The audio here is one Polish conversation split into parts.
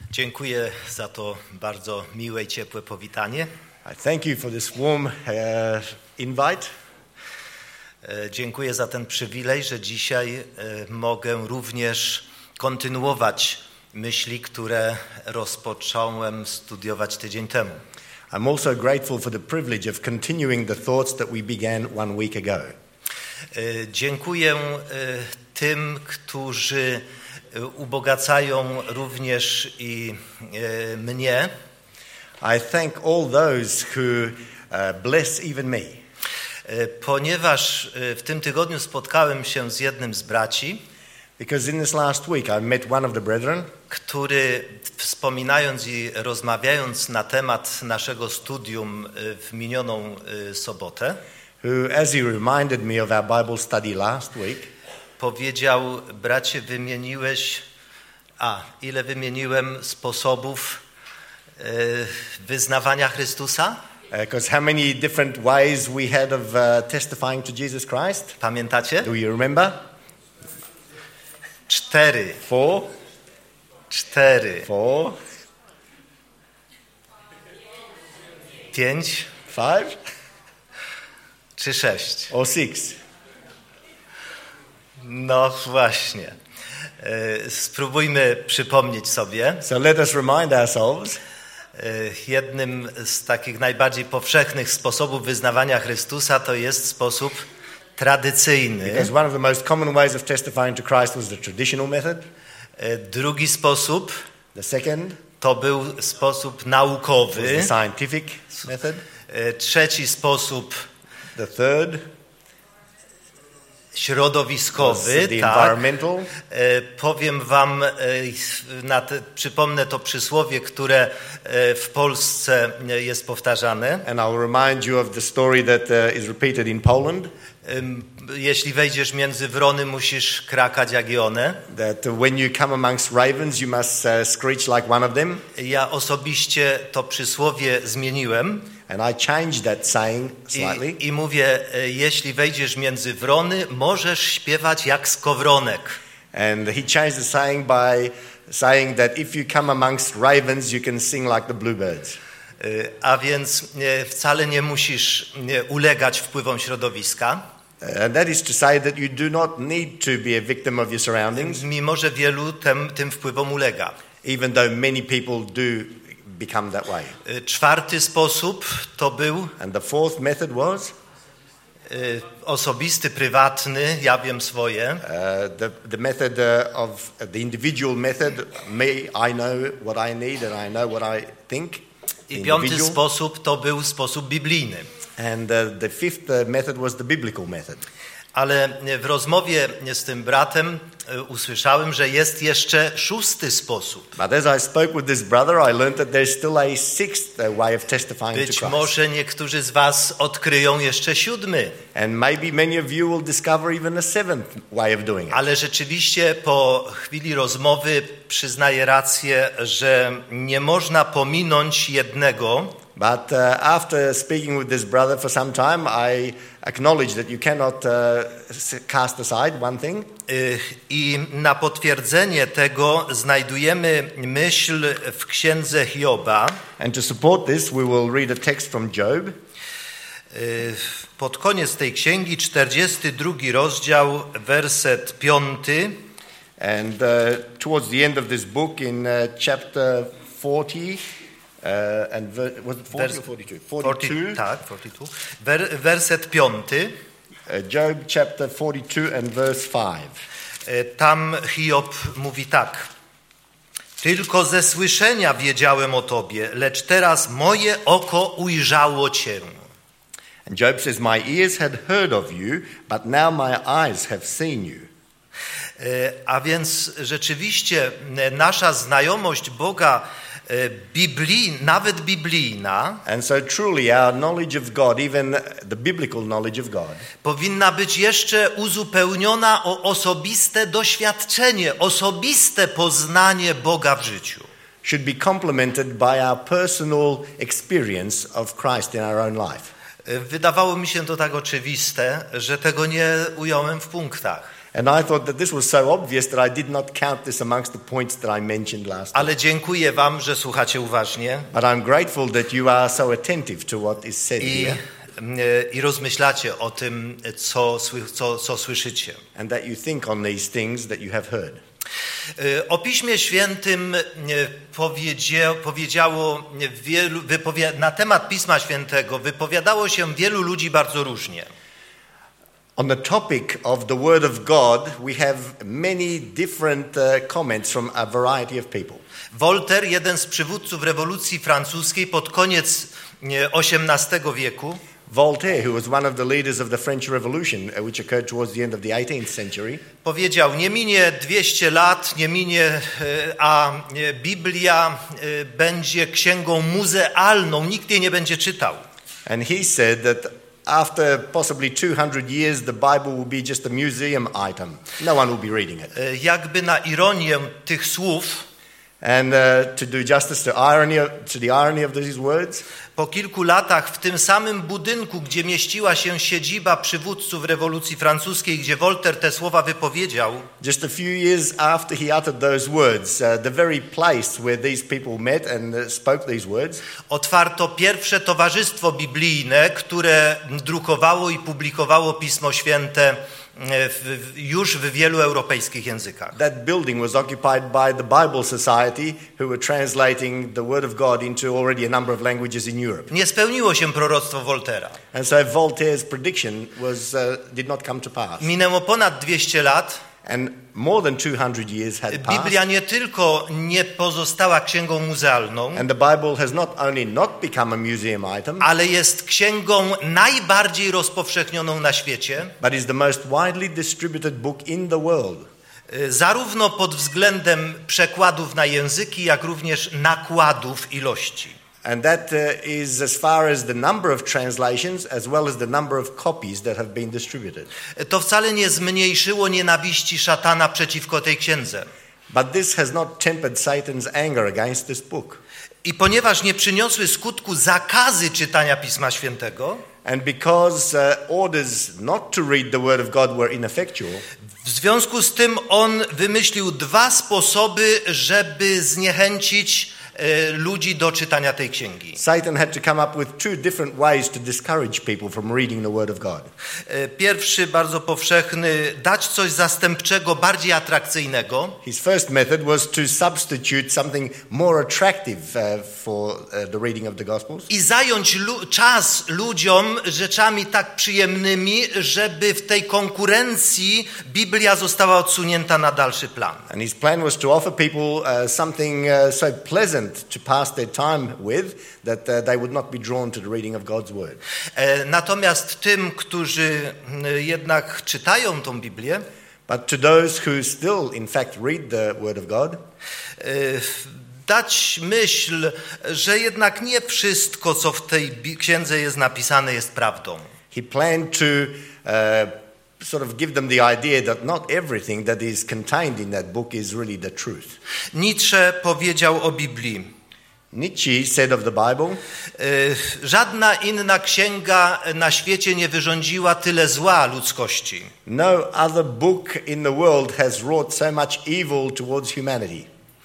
Dziękuję za to bardzo miłe i ciepłe powitanie. I thank you for this warm invite. Dziękuję za ten przywilej, że dzisiaj mogę również kontynuować myśli, które rozpocząłem studiować tydzień temu. I'm also grateful for the privilege of continuing the thoughts that we began 1 week ago. Dziękuję tym, którzy ubogacają również i mnie. I thank all those who bless even me. Ponieważ w tym tygodniu spotkałem się z jednym z braci, Because in this last week I met one of the brethren, który wspominając i rozmawiając na temat naszego studium w minioną sobotę, who, as he reminded me of our Bible study last week, powiedział: bracie, ile wymieniłem sposobów wyznawania Chrystusa? because how many different ways we had of testifying to Jesus Christ? Pamiętacie? Do you remember? 4. 4, 5 5, czy 6? or 6? No właśnie. Spróbujmy przypomnieć sobie. So let us remind ourselves. Jednym z takich najbardziej powszechnych sposobów wyznawania Chrystusa to jest sposób tradycyjny. Because one of the most common ways of testifying to Christ was the traditional method. Drugi sposób The second to był sposób was naukowy. the scientific method. Trzeci sposób The third środowiskowy. was the Tak. environmental. Powiem wam, przypomnę to przysłowie, które w Polsce jest powtarzane. And I'll remind you of the story that is repeated in Poland. Jeśli wejdziesz między wrony, musisz krakać jak i one. That when you come amongst ravens, you must screech like one of them. Ja osobiście to przysłowie zmieniłem. And I changed that saying slightly. I mówię, jeśli wejdziesz między wrony, możesz śpiewać jak skowronek. And he changed the saying by saying that if you come amongst ravens, you can sing like the bluebirds. A więc wcale nie musisz ulegać wpływom środowiska. And that is to say that you do not need to be a victim of your surroundings. Mimo że wielu tym wpływom ulega. Even though many people do become that way. Czwarty sposób to był And the fourth method was osobisty, prywatny, ja wiem swoje. the method of the individual method. Me, I know what I need and I know what I think. I piąty sposób to był sposób biblijny. And the fifth method was the biblical method. Ale w rozmowie z tym bratem usłyszałem, że jest jeszcze szósty sposób. But as I spoke with this brother, I learned that there's still a sixth way of testifying to Być Christ. może niektórzy z was odkryją jeszcze siódmy. And maybe many of you will discover even a seventh way of doing it. Ale rzeczywiście po chwili rozmowy przyznaję rację, że nie można pominąć jednego. But after speaking with this brother for some time, I acknowledge that you cannot cast aside one thing. I na potwierdzenie tego znajdujemy myśl w księdze Hioba. And to support this, we will read a text from Job. Pod koniec tej księgi, 42 rozdział, werset 5. And towards the end of this book in chapter 40, and was it 40 or 42? 42. Tak, 42. Werset 5. Job chapter 42 and verse 5. Tam Hiob mówi tak. Tylko ze słyszenia wiedziałem o Tobie, lecz teraz moje oko ujrzało Cię. And Job says, my ears had heard of you, but now my eyes have seen you. A więc rzeczywiście nasza znajomość Boga nawet biblijna, And so truly our knowledge of God, even the biblical knowledge of God, powinna być jeszcze uzupełniona o osobiste doświadczenie, osobiste poznanie Boga w życiu. should be complemented by our personal experience of Christ in our own life. Wydawało mi się to tak oczywiste, że tego nie ująłem w punktach. And I thought that this was so obvious that I did not count this amongst the points that I mentioned last Ale dziękuję wam, że słuchacie uważnie But I'm grateful that you are so attentive to what is said here i rozmyślacie o tym, co słyszycie. and that you think on these things that you have heard. O Piśmie Świętym powiedziało na temat Pisma Świętego wypowiadało się wielu ludzi bardzo różnie. On the topic of the Word of God, we have many different comments from a variety of people. Voltaire, jeden z przywódców rewolucji francuskiej pod koniec XVIII wieku, Voltaire, who was one of the leaders of the French Revolution, which occurred towards the end of the 18th century, powiedział: nie minie 200 lat, a Biblia będzie księgą muzealną, nikt jej nie będzie czytał. and he said that after possibly 200 years, the Bible will be just a museum item. No one will be reading it. Jakby na ironię tych słów, And to do justice to the irony of these words, po kilku latach w tym samym budynku, gdzie mieściła się siedziba przywódców rewolucji francuskiej, gdzie Voltaire te słowa wypowiedział, just a few years after he uttered those words, the very place where these people met and spoke these words, otwarto pierwsze towarzystwo biblijne, które drukowało i publikowało Pismo Święte już w wielu europejskich językach. that building was occupied by the Bible Society, who were translating the Word of God into already a number of languages in Europe. Nie spełniło się proroctwo Voltaire'a. And so Voltaire's prediction did not come to pass. Minęło ponad 200 lat. And more than 200 years had passed. Biblia nie tylko nie pozostała księgą muzealną, And the Bible has not only not become a museum item, ale jest księgą najbardziej rozpowszechnioną na świecie, but is the most widely distributed book in the world. Zarówno pod względem przekładów na języki, jak również nakładów ilości. And that is as far as the number of translations as well as the number of copies that have been distributed. To wcale nie zmniejszyło nienawiści szatana przeciwko tej księdze. But this has not tempered Satan's anger against this book. I ponieważ nie przyniosły skutku zakazy czytania Pisma Świętego, And because orders not to read the Word of God were ineffectual, w związku z tym on wymyślił dwa sposoby, żeby zniechęcić ludzi do czytania tej księgi. Satan had to come up with two different ways to discourage people from reading the Word of God. Pierwszy, bardzo powszechny, dać coś zastępczego, bardziej atrakcyjnego. His first method was to substitute something more attractive for the reading of the Gospels. I zająć czas ludziom rzeczami tak przyjemnymi, żeby w tej konkurencji Biblia została odsunięta na dalszy plan. And his plan was to offer people something so pleasant to pass their time with that they would not be drawn to the reading of God's Word. Natomiast tym, którzy jednak czytają tą Biblię, but to those who still in fact read the Word of God, dać myśl, że jednak nie wszystko, co w tej księdze jest napisane, jest prawdą. He planned to sort of give them the idea that not everything that is contained in that book is really the truth. Nietzsche powiedział o Biblii: Nietzsche said of the Bible, żadna inna księga na świecie nie wyrządziła tyle zła ludzkości. no other book in the world has wrought so much evil towards humanity.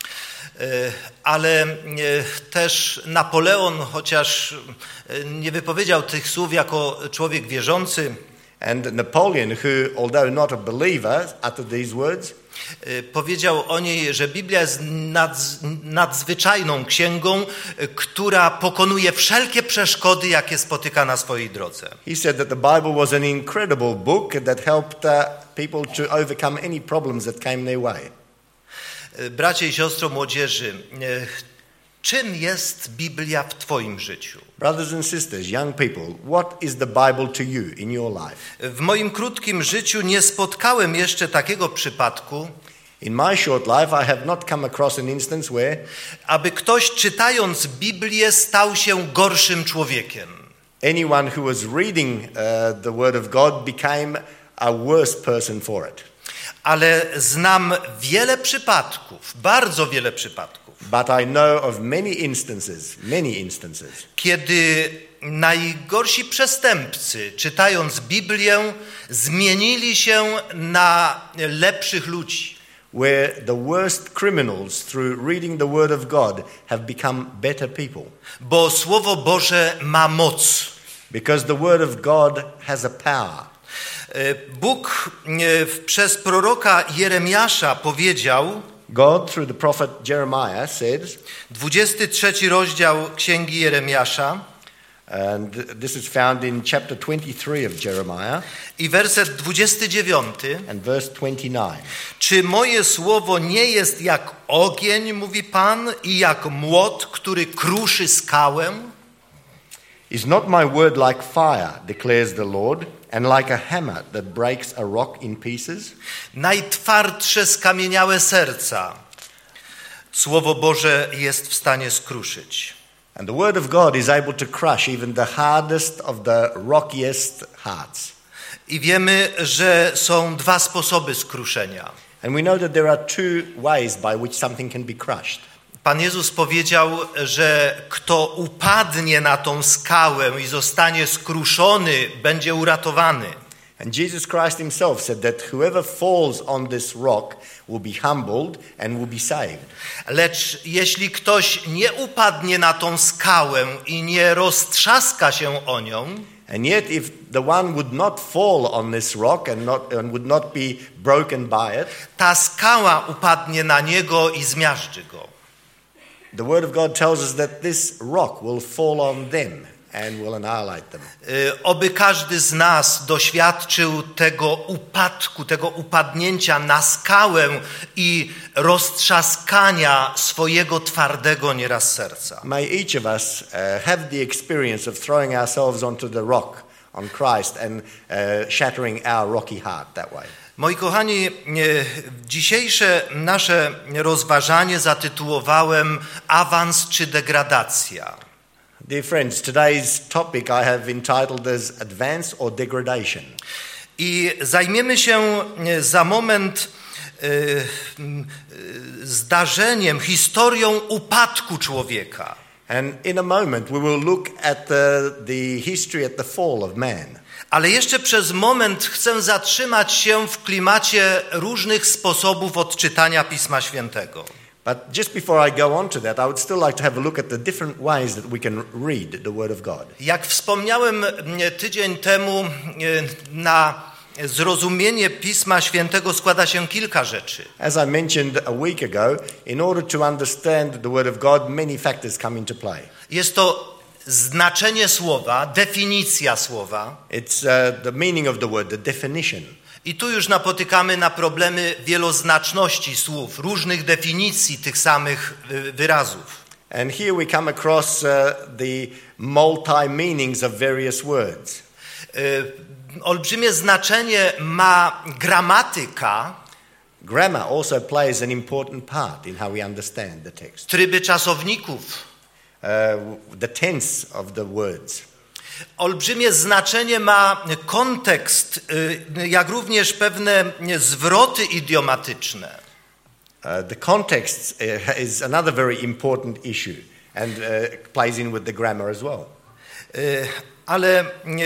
Ale też Napoleon, chociaż nie wypowiedział tych słów jako człowiek wierzący, And Napoleon, who, although not a believer, uttered these words. Powiedział o niej, że Biblia jest nadzwyczajną księgą, która pokonuje wszelkie przeszkody, jakie spotyka na swojej drodze. He said that the Bible was an incredible book that helped people to overcome any problems that came their way. Bracie i siostro młodzieży, czym jest Biblia w twoim życiu? Brothers and sisters, young people, what is the Bible to you in your life? W moim krótkim życiu nie spotkałem jeszcze takiego przypadku, In my short life, I have not come across an instance where aby ktoś czytając Biblię stał się gorszym człowiekiem. anyone who was reading the Word of God became a worse person for it. Ale znam wiele przypadków, bardzo wiele przypadków, But I know of many instances, kiedy najgorsi przestępcy, czytając Biblię, zmienili się na lepszych ludzi. Where the worst criminals, through reading the Word of God, have become better people. Bo Słowo Boże ma moc. Because the Word of God has a power. Bóg przez proroka Jeremiasza powiedział, God, through the prophet Jeremiah, says, 23 rozdział Księgi Jeremiasza, and this is found in chapter 23 of Jeremiah, i werset 29, and verse 29. czy moje słowo nie jest jak ogień, mówi Pan, i jak młot, który kruszy skałę? Is not my word like fire, declares the Lord, and like a hammer that breaks a rock in pieces? Najtwardsze skamieniałe serca Słowo Boże jest w stanie skruszyć. And the word of God is able to crush even the hardest of the rockiest hearts. I wiemy, że są dwa sposoby skruszenia. And we know that there are two ways by which something can be crushed. Pan Jezus powiedział, że kto upadnie na tą skałę i zostanie skruszony, będzie uratowany. And Jesus Christ himself said that whoever falls on this rock will be humbled and will be saved. Lecz jeśli ktoś nie upadnie na tą skałę i nie roztrzaska się o nią, and yet if the one would not fall on this rock and would not be broken by it, ta skała upadnie na niego i zmiażdży go. The word of God tells us that this rock will fall on them and will annihilate them. Oby każdy z nas doświadczył tego upadku, tego upadnięcia na skałę i roztrzaskania swojego twardego nieraz serca. May each of us have the experience of throwing ourselves onto the rock on Christ and shattering our rocky heart that way. Moi kochani, dzisiejsze nasze rozważanie zatytułowałem Awans czy degradacja. Dear friends, today's topic I have entitled as Advance or Degradation. I zajmiemy się za moment zdarzeniem, historią upadku człowieka. And in a moment we will look at the history at the fall of man. Ale jeszcze przez moment chcę zatrzymać się w klimacie różnych sposobów odczytania Pisma Świętego. But just before I go on to that, I would still like to have a look at the different ways that we can read the Word of God. Jak wspomniałem tydzień temu, na zrozumienie Pisma Świętego składa się kilka rzeczy. As I mentioned a week ago, in order to understand the Word of God, many factors come into play. Jest to znaczenie słowa, definicja słowa. It's the meaning of the word, the definition. I tu już napotykamy na problemy wieloznaczności słów, różnych definicji tych samych wyrazów. And here we come across the multi-meanings of various words. Olbrzymie znaczenie ma gramatyka. Grammar also plays an important part in how we understand the text. Tryby czasowników. The tense of the words. Olbrzymie znaczenie ma kontekst, jak również pewne zwroty idiomatyczne. The context is another very important issue and plays in with the grammar as well. Ale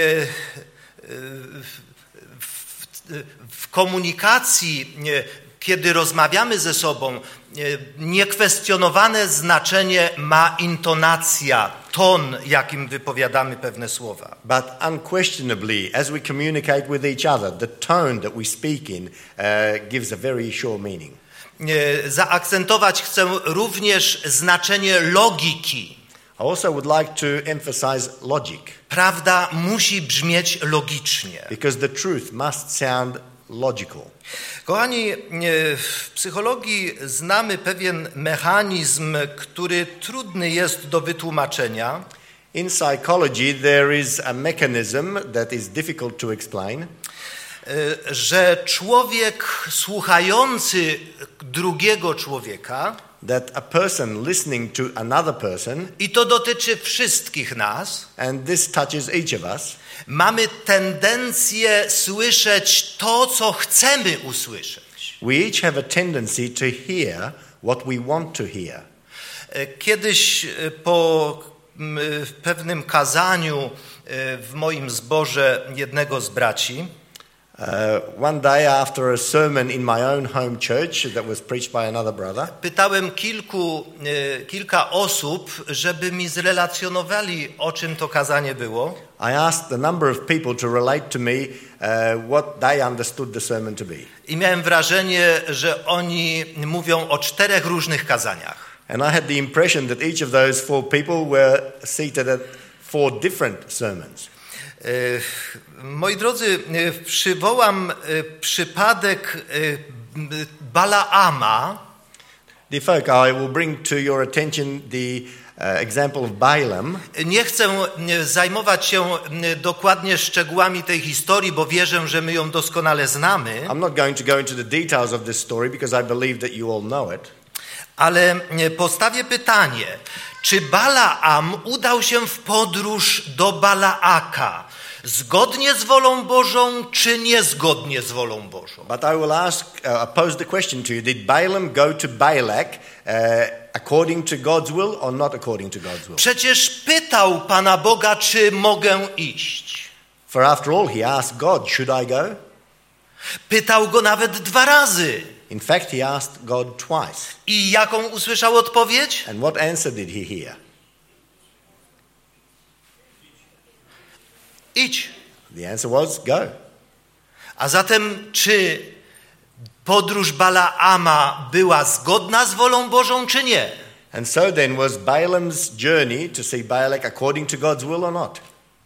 w komunikacji, kiedy rozmawiamy ze sobą, niekwestionowane znaczenie ma intonacja, ton, jakim wypowiadamy pewne słowa. But unquestionably, as we communicate with each other, the tone that we speak in gives a very sure meaning. Zaakcentować chcę również znaczenie logiki. I also would like to emphasize logic. Prawda musi brzmieć logicznie. Because the truth must sound logical. Kochani, w psychologii znamy pewien mechanizm, który trudny jest do wytłumaczenia. In psychology there is a mechanism that is difficult to explain. Że człowiek słuchający drugiego człowieka, that a person listening to another person, i to dotyczy wszystkich nas, and this touches each of us, mamy tendencję słyszeć to, co chcemy usłyszeć. We each have a tendency to hear what we want to hear. Kiedyś po w pewnym kazaniu w moim zborze jednego z braci. One day after a sermon in my own home church that was preached by another brother, Pytałem kilka osób, żeby mi zrelacjonowali, o czym to kazanie było. I asked a number of people to relate to me what they understood the sermon to be. I miałem wrażenie, że oni mówią o 4 różnych kazaniach. And I had the impression that each of those 4 people were seated at 4 different sermons. Moi drodzy, przywołam przypadek Balaama. Dear folk, I will bring to your attention the example of Balaam. Nie chcę zajmować się dokładnie szczegółami tej historii, bo wierzę, że my ją doskonale znamy. I'm not going to go into the details of this story because I believe that you all know it. Ale postawię pytanie, czy Balaam udał się w podróż do Balaaka zgodnie z wolą Bożą, czy niezgodnie z wolą Bożą? But I will pose the question to you. Did Balaam go to Balak according to God's will or not according to God's will? Przecież pytał Pana Boga, czy mogę iść. For after all, he asked God, should I go? Pytał go nawet 2 razy. In fact, he asked God twice. I jaką usłyszał odpowiedź? And what answer did he hear? Idź. The answer was go. A zatem czy podróż Balaama była zgodna z wolą Bożą, czy nie? And so then, was Balaam's journey to see Balak according to God's will or not?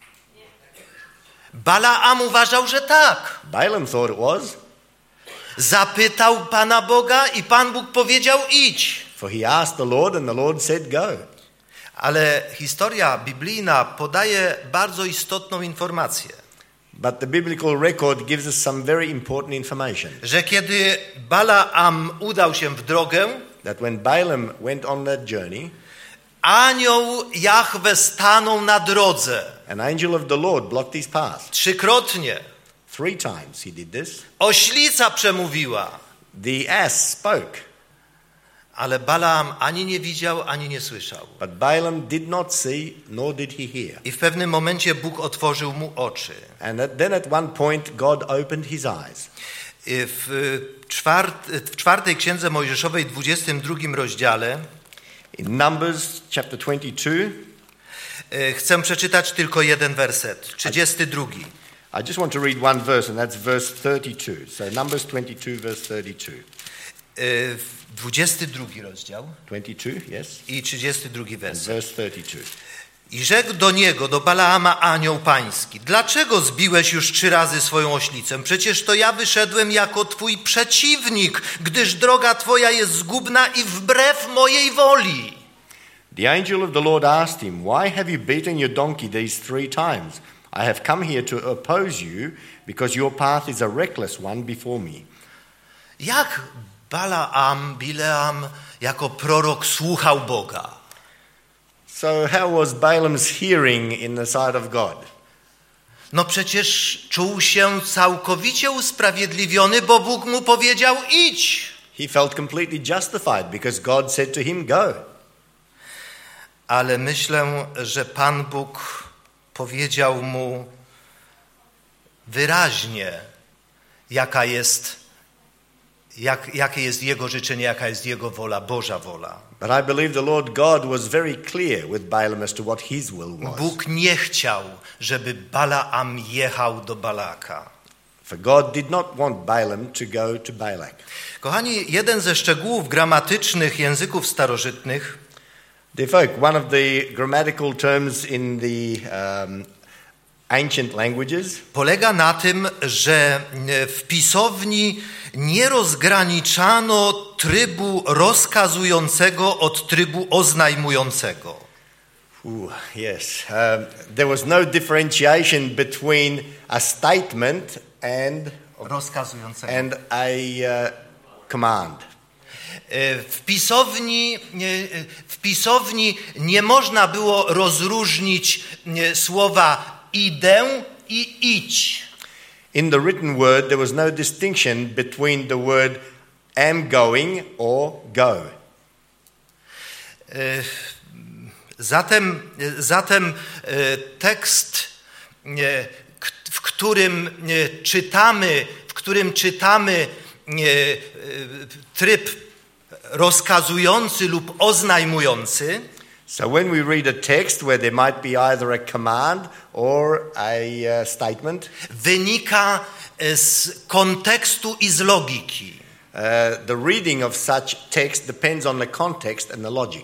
Balaam uważał, że tak. Balaam thought it was. Zapytał Pana Boga i Pan Bóg powiedział idź. For he asked the Lord and the Lord said go. Ale historia biblijna podaje bardzo istotną informację. But the biblical record gives us some very important information. Że kiedy Balaam udał się w drogę, That when Balaam went on that journey, anioł Jahwe stanął na drodze. an angel of the Lord blocked his path. 3-krotnie. 3 times he did this. Oślica przemówiła. The ass spoke. Ale Balaam ani nie widział, ani nie słyszał. But Balaam did not see, nor did he hear. I w pewnym momencie Bóg otworzył mu oczy. And then at one point God opened his eyes. W 4 Księdze Mojżeszowej, 22 rozdziale, In Numbers chapter 22, chcę przeczytać tylko jeden werset, 32. I just want to read one verse, and that's verse 32. So Numbers 22, verse 32. 22 rozdział 22, yes. i 32 And werset. verse 32. I rzekł do niego, do Balaama anioł pański: dlaczego zbiłeś już 3 razy swoją oślicę? Przecież to ja wyszedłem jako twój przeciwnik, gdyż droga twoja jest zgubna i wbrew mojej woli. The angel of the Lord asked him, why have you beaten your donkey these 3 times? I have come here to oppose you, because your path is a reckless one before me. Jak Bileam jako prorok słuchał Boga? So how was Balaam's hearing in the sight of God? No przecież czuł się całkowicie usprawiedliwiony, bo Bóg mu powiedział idź. He felt completely justified because God said to him, go. Ale myślę, że Pan Bóg powiedział mu wyraźnie, jakie jest Jego życzenie, jaka jest Jego wola, Boża wola. But I believe the Lord God was very clear with Balaam as to what his will was. Bóg nie chciał, żeby Balaam jechał do Balaka. For God did not want Balaam to go to Balak. Kochani, jeden ze szczegółów gramatycznych języków starożytnych, Dear folk, one of the grammatical terms in the ancient languages polega na tym, że w pisowni nie rozgraniczano trybu rozkazującego od trybu oznajmującego. Yes. There was no differentiation between a statement Rozkazującego. and a command. W pisowni nie można było rozróżnić słowa idę i idź. In the written word, there was no distinction between the word am going or go. Zatem tekst, w którym czytamy tryb rozkazujący lub oznajmujący, so when we read a text where there might be either a command or a statement, wynika z kontekstu i z logiki. The reading of such text depends on the context and the logic.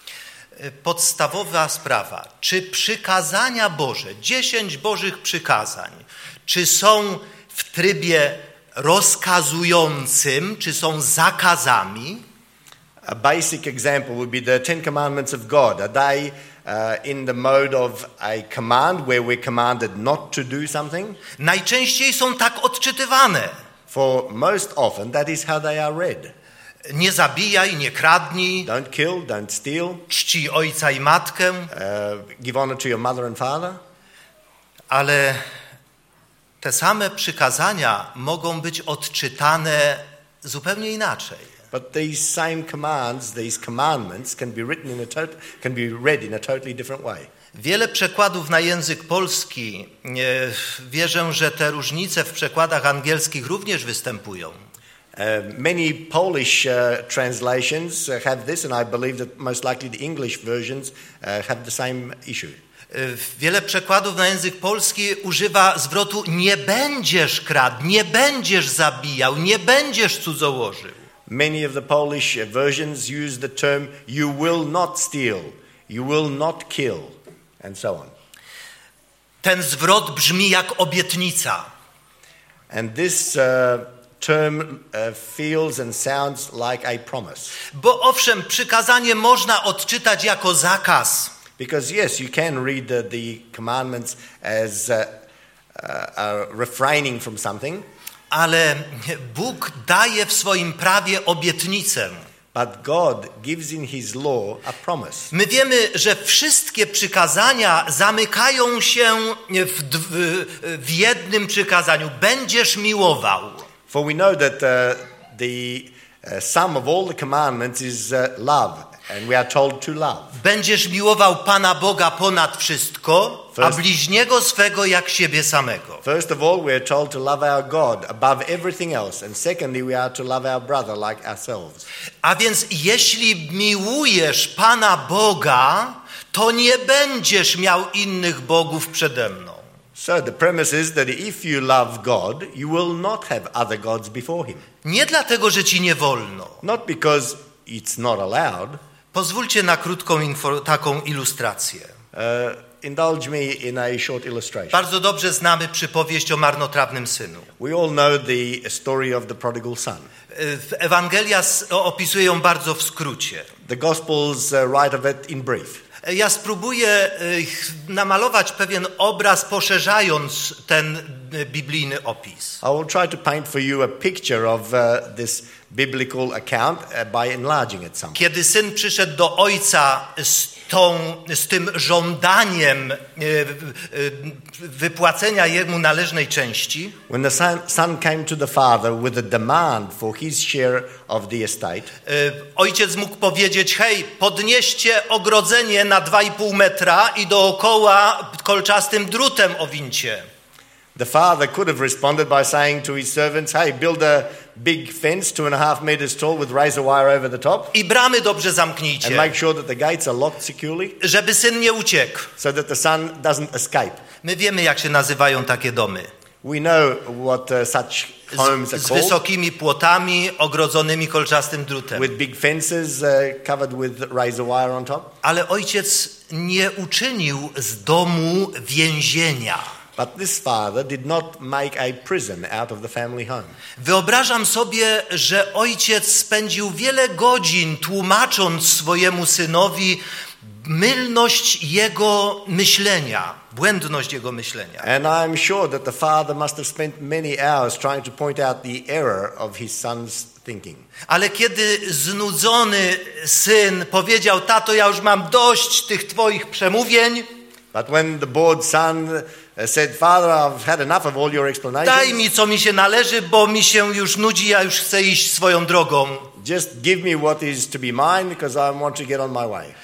Podstawowa sprawa. Czy przykazania Boże, 10 Bożych przykazań, czy są w trybie rozkazującym, czy są zakazami? A basic example would be the Ten Commandments of God. Are they in the mode of a command where we're commanded not to do something? Najczęściej są tak odczytywane. For most often, that is how they are read. Nie zabijaj, nie kradnij, Don't kill, don't steal, czcij ojca i matkę, give honor to your mother and father. ale te same przykazania mogą być odczytane zupełnie inaczej. But these same commands, these commandments can be read in a totally different way. Wiele przekładów na język polski, wierzę, że te różnice w przekładach angielskich również występują. Many Polish translations have this, and I believe that most likely the English versions have the same issue. Wiele przekładów na język polski używa zwrotu nie będziesz kradł, nie będziesz zabijał, nie będziesz cudzołożył. Many of the Polish versions use the term you will not steal, you will not kill, and so on. Ten zwrot brzmi jak obietnica. And this term feels and sounds like a promise. Bo owszem, przykazanie można odczytać jako zakaz. Because yes, you can read the commandments as refraining from something. Ale Bóg daje w swoim prawie obietnicę. But God gives in his law a promise. My wiemy, że wszystkie przykazania zamykają się w jednym przykazaniu. Będziesz miłował. For we know that the sum of all the commandments is love. And we are told to love. Będziesz miłował Pana Boga ponad wszystko, a bliźniego swego jak siebie samego. First of all, we are told to love our God above everything else. And secondly, we are to love our brother like ourselves. A więc jeśli miłujesz Pana Boga, to nie będziesz miał innych bogów przede mną. So the premise is that if you love God, you will not have other gods before him. Nie dlatego, że ci nie wolno. Not because it's not allowed. Pozwólcie na krótką taką ilustrację. Indulge me in a short illustration. Bardzo dobrze znamy przypowieść o marnotrawnym synu. We all know the story of the prodigal son. Ewangelia opisuje ją bardzo w skrócie. The Gospels write of it in brief. Ja spróbuję namalować pewien obraz, poszerzając ten biblijny opis. I will try to paint for you a picture of this biblical account by enlarging it some. Kiedy syn przyszedł do ojca z tym żądaniem wypłacenia jemu należnej części, when the son came to the father with a demand for his share of the estate, ojciec mógł powiedzieć: hej, podnieście ogrodzenie na 2,5 metra i dookoła kolczastym drutem owincie. The father could have responded by saying to his servants, hey, build a big fence 2.5 meters tall with razor wire over the top. I bramy dobrze And zamknijcie, make sure that the gates are locked securely żeby syn nie uciekł. so that the son doesn't escape. My wiemy, jak się nazywają takie domy. We know what such homes are Z called. wysokimi płotami, ogrodzonymi kolczastym drutem. With big fences covered with razor wire on top. Ale ojciec nie uczynił z domu więzienia. But this father did not make a prison out of the family home. Wyobrażam sobie, że ojciec spędził wiele godzin tłumacząc swojemu synowi mylność jego myślenia, błędność jego myślenia. And I'm sure that the father must have spent many hours trying to point out the error of his son's thinking. Ale kiedy znudzony syn powiedział: tato, ja już mam dość tych twoich przemówień, But when the bored son said, Father, I've had enough of all your explanations. daj mi, co mi się należy, bo mi się już nudzi, ja już chcę iść swoją drogą. Just give me what is to be mine because I want to get on my way.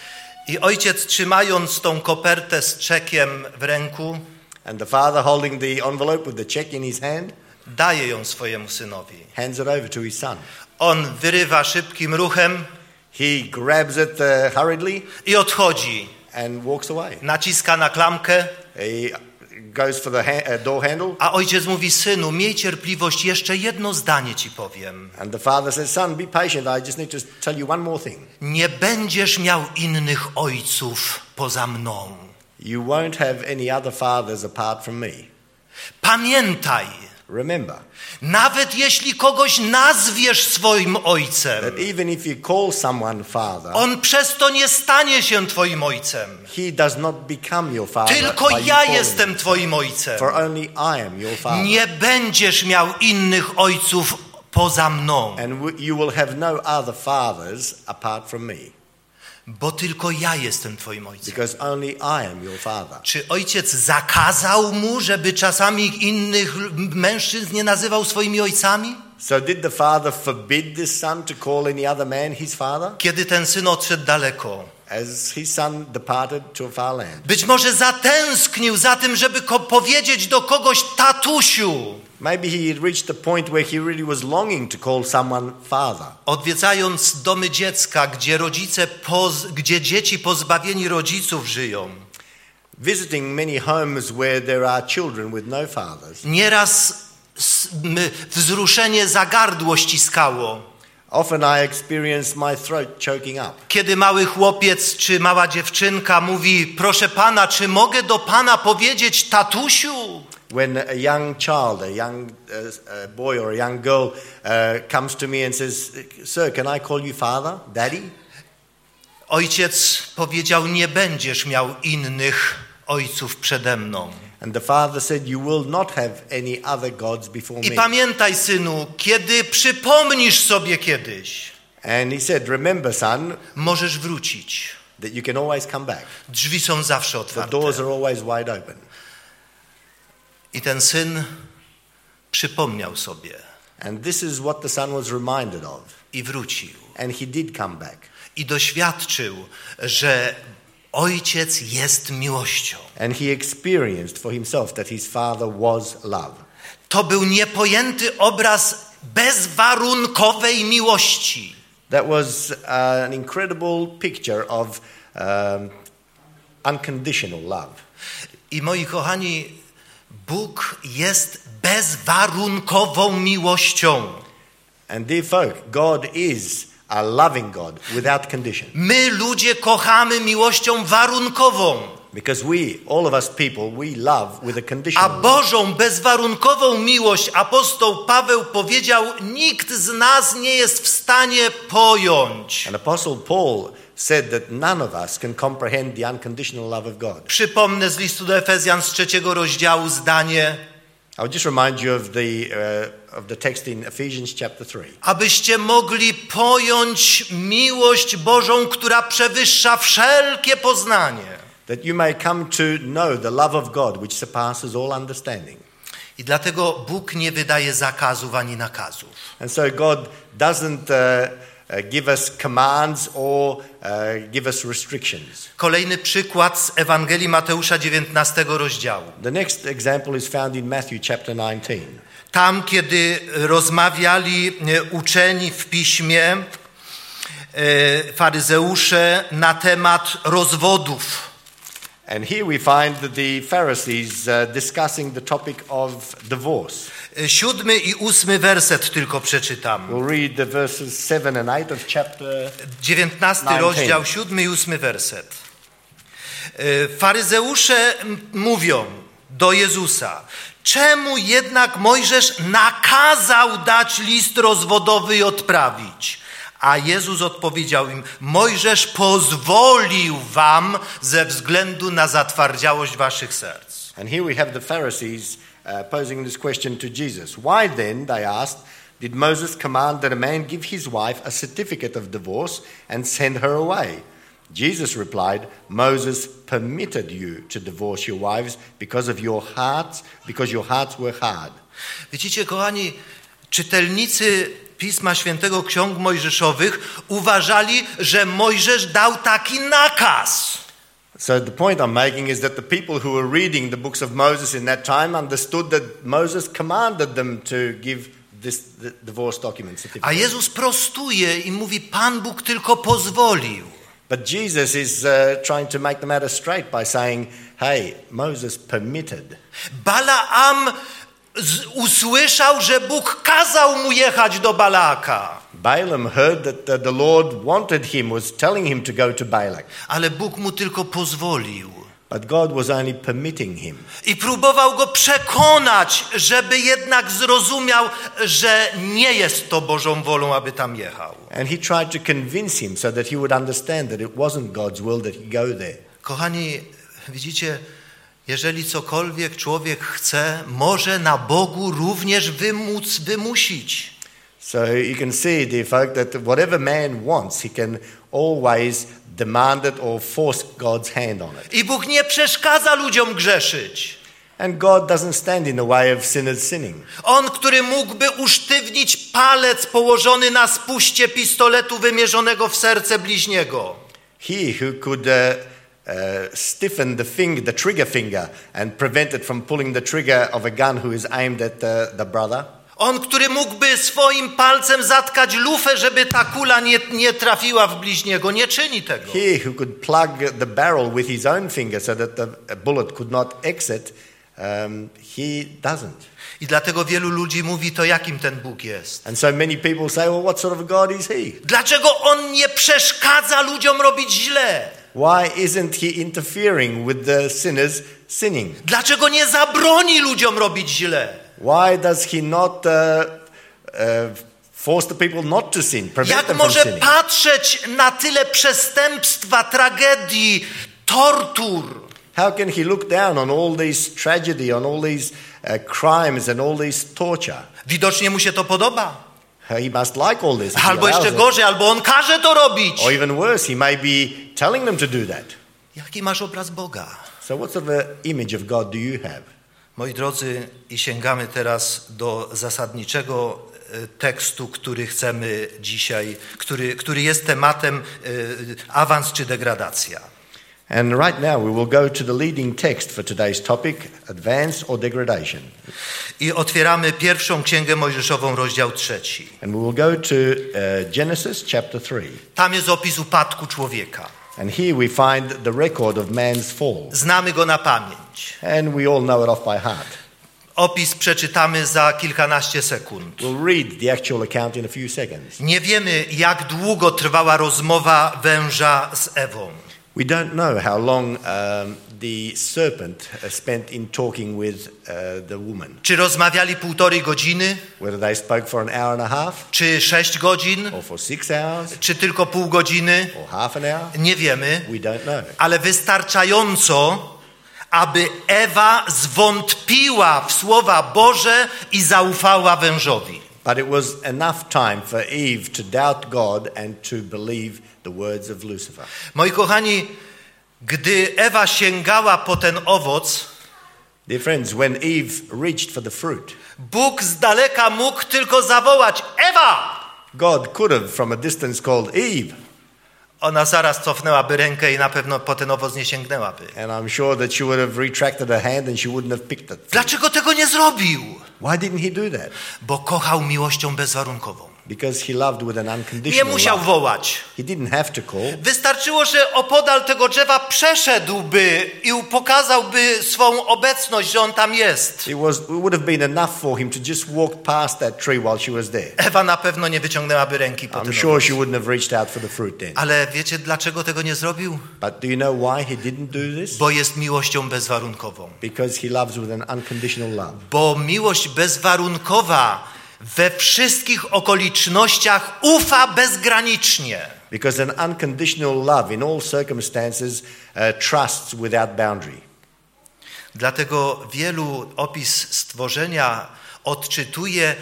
I ojciec, trzymając tą kopertę z czekiem w ręku, And the father, holding the envelope with the check in his hand, daje ją swojemu synowi. hands it over to his son. On wyrywa szybkim ruchem He grabs it hurriedly i odchodzi. and walks away. Naciska na klamkę, He goes for the door handle, a ojciec mówi: synu, miej cierpliwość, jeszcze jedno zdanie ci powiem. and the father says, son, be patient, I just need to tell you one more thing. Nie będziesz miał innych ojców poza mną. You won't have any other fathers apart from me. Pamiętaj, Remember nawet jeśli kogoś nazwiesz swoim ojcem, that even if you call someone father, on przez to nie stanie się twoim ojcem. he does not become your father. Tylko by you ja calling jestem him. twoim ojcem. For only I am your father. Nie będziesz miał innych ojców poza mną, And you will have no other fathers apart from me, bo tylko ja jestem twoim ojcem. because only I am your father. Czy ojciec zakazał mu, żeby czasami innych mężczyzn nie nazywał swoimi ojcami? So did the father forbid this son to call any other man his father? Kiedy ten syn odszedł daleko, As his son departed to a far land. być może zatęsknił za tym, żeby powiedzieć do kogoś tatusiu. Maybe he had reached the point where he really was longing to call someone father. Odwiedzając domy dziecka, gdzie dzieci pozbawieni rodziców żyją, Visiting many homes where there are children with no fathers. nieraz wzruszenie za gardło ściskało. Often I experience my throat choking up. Kiedy mały chłopiec czy mała dziewczynka mówi: proszę pana, czy mogę do pana powiedzieć tatusiu? When a young child, a young boy or a young girl comes to me and says, sir, can I call you father, daddy? Ojciec powiedział: nie będziesz miał innych ojców przede mną. And the father said, you will not have any other gods before I me. pamiętaj, synu, kiedy przypomnisz sobie kiedyś, And he said, remember, son, możesz wrócić. that you can always come back. Drzwi są zawsze The otwarte. doors are always wide open. I ten syn przypomniał sobie And this is what the son was reminded of. i wrócił. And he did come back. I doświadczył, że ojciec jest miłością. And he experienced for himself that his father was love. To był niepojęty obraz bezwarunkowej miłości. That was an incredible picture of unconditional love. I moi kochani, Bóg jest bezwarunkową miłością. And dear folk, God is a loving God without condition. My ludzie kochamy miłością warunkową. Because all of us people, we love with a A conditional love. Bożą bezwarunkową miłość apostoł Paweł powiedział: nikt z nas nie jest w stanie pojąć. And Apostle Paul said that none of us can comprehend the unconditional love of God. Przypomnę z listu do Efezjan z 3 rozdziału zdanie: I'll just remind you of the text in Ephesians chapter 3. abyście mogli pojąć miłość Bożą, która przewyższa wszelkie poznanie. That you may come to know the love of God which surpasses all understanding. I dlatego Bóg nie wydaje zakazów ani nakazów. And so God doesn't give us commands or give us restrictions. Kolejny przykład z Ewangelii Mateusza 19 rozdziału. The next example is found in Matthew chapter 19. Tam, kiedy rozmawiali uczeni w piśmie, faryzeusze, na temat rozwodów. And here we find that the Pharisees discussing the topic of divorce. 7 i 8 werset tylko przeczytam. We'll read the verses 7 and 8 of chapter 19 19. rozdział, 7 i 8 werset. Faryzeusze mówią do Jezusa: czemu jednak Mojżesz nakazał dać list rozwodowy i odprawić? A Jezus odpowiedział im: Mojżesz pozwolił wam ze względu na zatwardziałość waszych serc. And here we have the Pharisees posing this question to Jesus. Why then, they asked, did Moses command that a man give his wife a certificate of divorce and send her away? Jesus replied, Moses permitted you to divorce your wives because your hearts were hard. Widzicie, kochani, czytelnicy Pisma Świętego, ksiąg mojżeszowych, uważali, że Mojżesz dał taki nakaz. So the point I'm making is that the people who were reading the books of Moses in that time understood that Moses commanded them to give the divorce document certificate. A Jezus prostuje i mówi, Pan Bóg tylko pozwolił. But Jesus is trying to make the matter straight by saying, hey, Moses permitted. Balaam usłyszał, że Bóg kazał mu jechać do Balaka. Balaam heard that the Lord wanted him, was telling him to go to Balak. Ale Bóg mu tylko pozwolił. But God was only permitting him. I próbował go przekonać, żeby jednak zrozumiał, że nie jest to Bożą wolą, aby tam jechał. And he tried to convince him so that he would understand that it wasn't God's will that he go there. Kochani, widzicie, jeżeli cokolwiek człowiek chce, może na Bogu również wymusić. So you can see, dear folk, that whatever man wants, he can always demand it or force God's hand on it. I Bóg nie przeszkadza ludziom grzeszyć. And God doesn't stand in the way of sinners sinning. On, który mógłby usztywnić palec położony na spuście pistoletu wymierzonego w serce bliźniego. He who could stiffen the trigger finger and prevent it from pulling the trigger of a gun who is aimed at the brother. On, który mógłby swoim palcem zatkać lufę, żeby ta kula nie trafiła w bliźniego, nie czyni tego. He who could plug the barrel with his own finger so that the bullet could not exit, he doesn't. I dlatego wielu ludzi mówi, to jakim ten Bóg jest? And so many people say, well, what sort of a God is he? Dlaczego On nie przeszkadza ludziom robić źle? Why isn't he interfering with the sinners sinning? Dlaczego nie zabroni ludziom robić źle? Why does he not force the people not to sin, prevent Jak them from może sinning? patrzeć na tyle przestępstwa, tragedii, tortur? How can he look down on all this tragedy, on all these crimes and all this torture? Widocznie mu się to podoba. He must like all this. Albo jeszcze gorzej, albo on każe to robić. Or even worse, he may be telling them to do that. Jaki masz obraz Boga? So what sort of an image of God do you have? Moi drodzy, i sięgamy teraz do zasadniczego tekstu, który chcemy dzisiaj, który jest tematem awans czy degradacja. And right now we will go to the leading text for today's topic, advance or degradation. I otwieramy pierwszą Księgę Mojżeszową, rozdział 3. And we will go to Genesis chapter 3. Tam jest opis upadku człowieka. And here we find the record of man's fall. Znamy go na pamięć. And we all know it off by heart. Opis przeczytamy za kilkanaście sekund. We'll read the actual account in a few seconds. Nie wiemy, jak długo trwała rozmowa węża z Ewą. We don't know how long the serpent spent in talking with the woman. Czy rozmawiali 1,5 godziny? Whether they spoke for an hour and a half, Czy 6 godzin? or for 6 hours, Czy tylko pół godziny? or half an hour, Nie wiemy, we don't know. ale wystarczająco, aby Ewa zwątpiła w słowa Boże i zaufała wężowi. But it was enough time for Eve to doubt God and to believe the words of Lucifer. Moi kochani, gdy Ewa sięgała po ten owoc, Dear friends, when Eve reached for the fruit, Bóg z daleka mógł tylko zawołać: Ewa! God could have from a distance called Eve. Ona zaraz cofnęłaby rękę i na pewno po ten owoc nie sięgnęłaby. And I'm sure that she would have retracted her hand and she wouldn't have picked it. Dlaczego tego nie zrobił? Why didn't he do that? Bo kochał miłością bezwarunkową. Because he loved with an Nie unconditional musiał love. wołać. He didn't have to call. Wystarczyło, że opodal tego drzewa przeszedłby i pokazałby swą obecność, że on tam jest. It would have been enough for him to just walk past that tree while she was there. Ewa na pewno nie wyciągnęłaby ręki po I'm tym sure owocu. she wouldn't have reached out for the fruit then. Ale wiecie, dlaczego tego nie zrobił? But do you know why he didn't do this? Bo jest miłością bezwarunkową. Because he loves with an unconditional love. Bo miłość bezwarunkowa we wszystkich okolicznościach ufa bezgranicznie. Because an unconditional love in all circumstances trusts without boundary. Dlatego wielu opis stworzenia odczytuje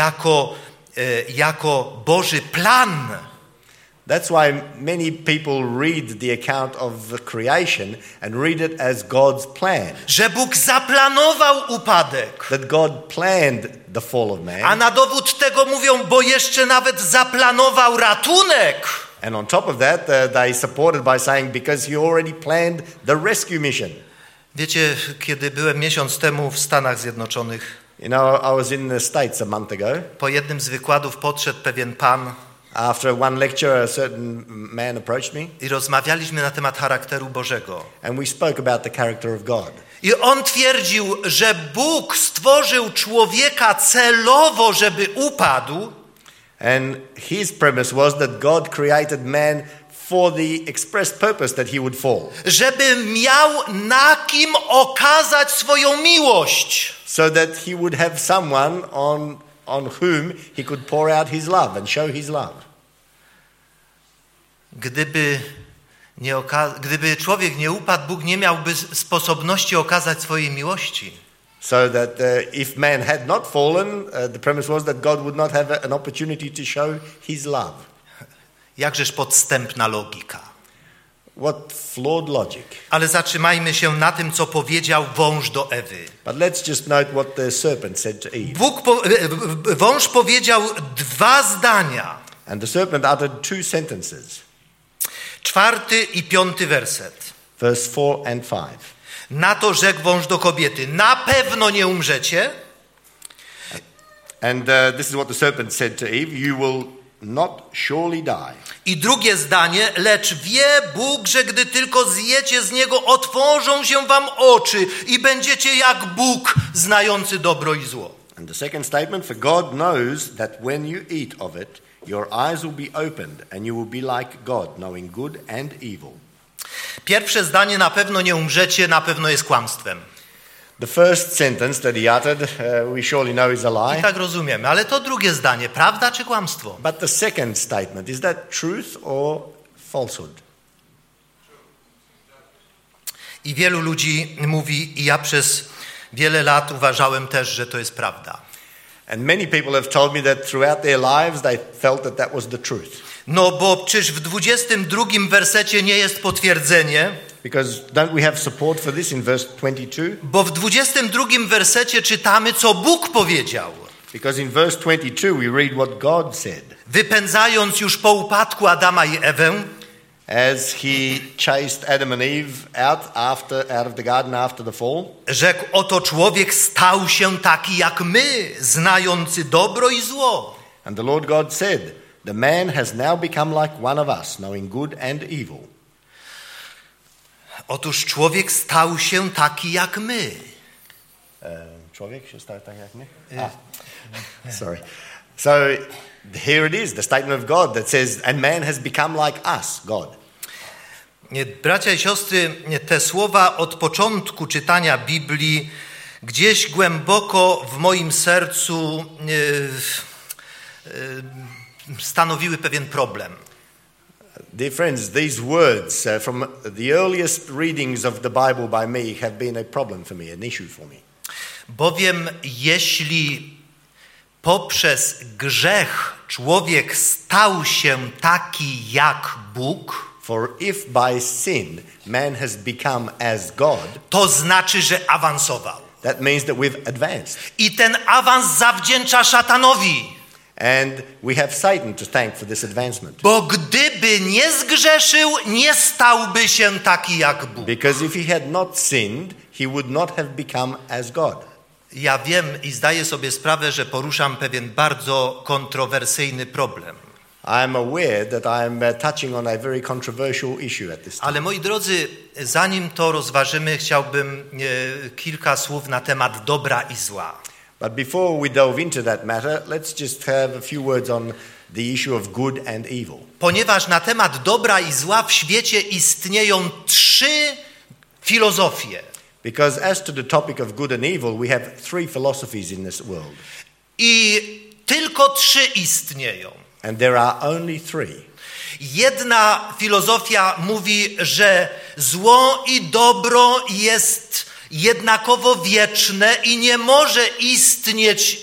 jako Boży plan. That's why many people read the account of the creation and read it as God's plan. Że Bóg zaplanował upadek. That God planned the fall of man. A na dowód tego mówią, bo jeszcze nawet zaplanował ratunek. And on top of that, they supported by saying because he already planned the rescue mission. Wiecie, kiedy byłem miesiąc temu w Stanach Zjednoczonych, You know, I was in the States a month ago. po jednym z wykładów podszedł pewien pan After one lecture, a certain man approached me, i rozmawialiśmy na temat charakteru Bożego. and we spoke about the character of God. I on twierdził, że Bóg stworzył człowieka celowo, żeby upadł, And his premise was that God created man for the express purpose that he would fall. żeby miał na kim okazać swoją miłość. So that he would have someone on whom he could pour out his love and show his love. Gdyby człowiek nie upadł, Bóg nie miałby sposobności okazać swojej miłości. So that if man had not fallen, the premise was that God would not have an opportunity to show his love. Jakżeż podstępna logika. What flawed logic. Ale zatrzymajmy się na tym, co powiedział wąż do Ewy. But let's just note what the serpent said to Eve. Wąż powiedział dwa zdania. And the serpent uttered two sentences. 4. i 5. werset. Verse 4 and 5. Na to rzekł wąż do kobiety: na pewno nie umrzecie. And this is what the serpent said to Eve. You will not surely die. I drugie zdanie: lecz wie Bóg, że gdy tylko zjecie z niego, otworzą się wam oczy i będziecie jak Bóg, znający dobro i zło. And the second statement, for God knows that when you eat of it, your eyes will be opened and you will be like God, knowing good and evil. Pierwsze zdanie: na pewno nie umrzecie, na pewno jest kłamstwem. The first sentence that he uttered, we surely know is a lie. I tak rozumiemy, ale to drugie zdanie: prawda czy kłamstwo? But the second statement, is that truth or falsehood? I wielu ludzi mówi, i ja przez wiele lat uważałem też, że to jest prawda. And many people have told me that throughout their lives they felt that that was the truth. No bo czyż w 22 wersecie nie jest potwierdzenie? Because don't we have support for this in verse 22? Bo w 22 wersecie czytamy, co Bóg powiedział. Because in verse 22 we read what God said. Wypędzając już po upadku Adama i Ewę, As he chased Adam and Eve out of the garden after the fall. rzekł: oto człowiek stał się taki jak my, znający dobro i zło. And the Lord God said, the man has now become like one of us, knowing good and evil. Otóż człowiek stał się taki jak my. Człowiek się stał tak jak my? Sorry. So here it is, the statement of God that says, and man has become like us, God. Bracia i siostry, te słowa od początku czytania Biblii gdzieś głęboko w moim sercu stanowiły pewien problem. Dear friends, these words from the earliest readings of the Bible by me have been a problem for me, an issue for me. Bowiem jeśli poprzez grzech człowiek stał się taki jak Bóg, For if by sin man has become as God, to znaczy, że awansował. that means that we've advanced. I ten awans zawdzięcza szatanowi. And we have Satan to thank for this advancement. Bo gdyby nie zgrzeszył, nie stałby się taki jak Bóg. Because if he had not sinned, he would not have become as God. Ja wiem i zdaję sobie sprawę, że poruszam pewien bardzo kontrowersyjny problem. I am aware that I am touching on a very controversial issue at this time. Ale moi drodzy, zanim to rozważymy, chciałbym kilka słów na temat dobra i zła. But before we delve into that matter, let's just have a few words on the issue of good and evil. Ponieważ na temat dobra i zła w świecie istnieją 3 filozofie. Because as to the topic of good and evil, we have 3 philosophies in this world. I tylko 3 istnieją. And there are only 3. Jedna filozofia mówi, że zło i dobro jest jednakowo wieczne i nie może istnieć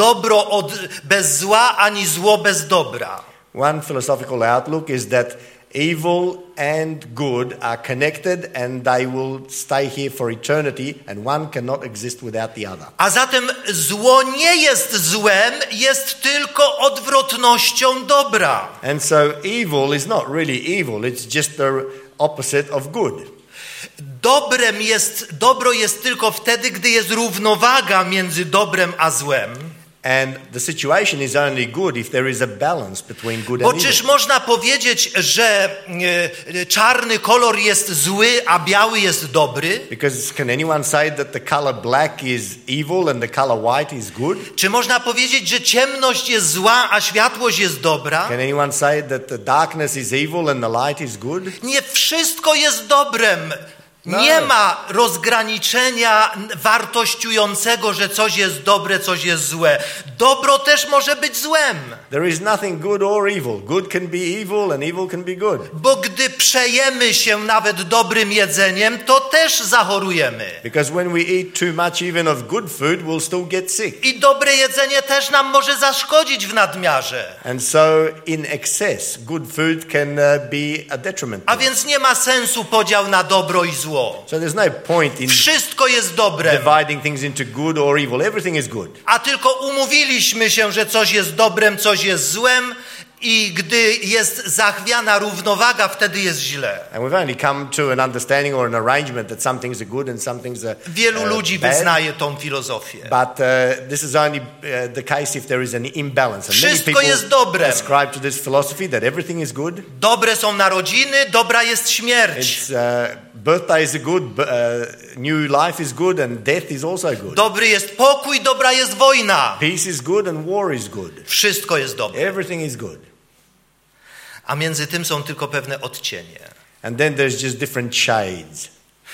dobro bez zła, ani zło bez dobra. One philosophical outlook is that Evil and good are connected and they will stay here for eternity and one cannot exist without the other. A zatem zło nie jest złem, jest tylko odwrotnością dobra. And so evil is not really evil, it's just the opposite of good. Dobro jest tylko wtedy, gdy jest równowaga między dobrem a złem. And the situation is only good if there is a balance between good and Bo evil. czyż można powiedzieć, że czarny kolor jest zły, a biały jest dobry? Because can anyone say that the color black is evil and the color white is good? Czy można powiedzieć, że ciemność jest zła, a światłość jest dobra? Can anyone say that the darkness is evil and the light is good? Nie wszystko jest dobrem. No. Nie ma rozgraniczenia wartościującego, że coś jest dobre, coś jest złe. Dobro też może być złem. There is nothing good or evil. Good can be evil and evil can be good. Bo gdy przejemy się nawet dobrym jedzeniem, to też zachorujemy. Because when we eat too much even of good food, we'll still get sick. I dobre jedzenie też nam może zaszkodzić w nadmiarze. And so in excess, good food can be a detriment. A więc nie ma sensu podział na dobro i zło. So there's no point in Wszystko jest dobrem. dividing things into good or evil. Everything is good. A tylko umówiliśmy się, że coś jest dobrem, coś jest złem i gdy jest zachwiana równowaga, wtedy jest źle. And we've only come to an understanding or an arrangement that some things are good and some things are Wielu ludzi bad. wyznaje tą filozofię. But this is only the case if there is an imbalance. And many Wszystko people jest dobrem. ascribe to this philosophy that everything is good. Dobre są narodziny, dobra jest śmierć. It's birthdays are good, new life is good, and death is also good. Dobry jest pokój, dobra jest wojna. Peace is good and war is good. Wszystko jest dobre. Everything is good. A między tym są tylko pewne odcienie. And then there's just different shades.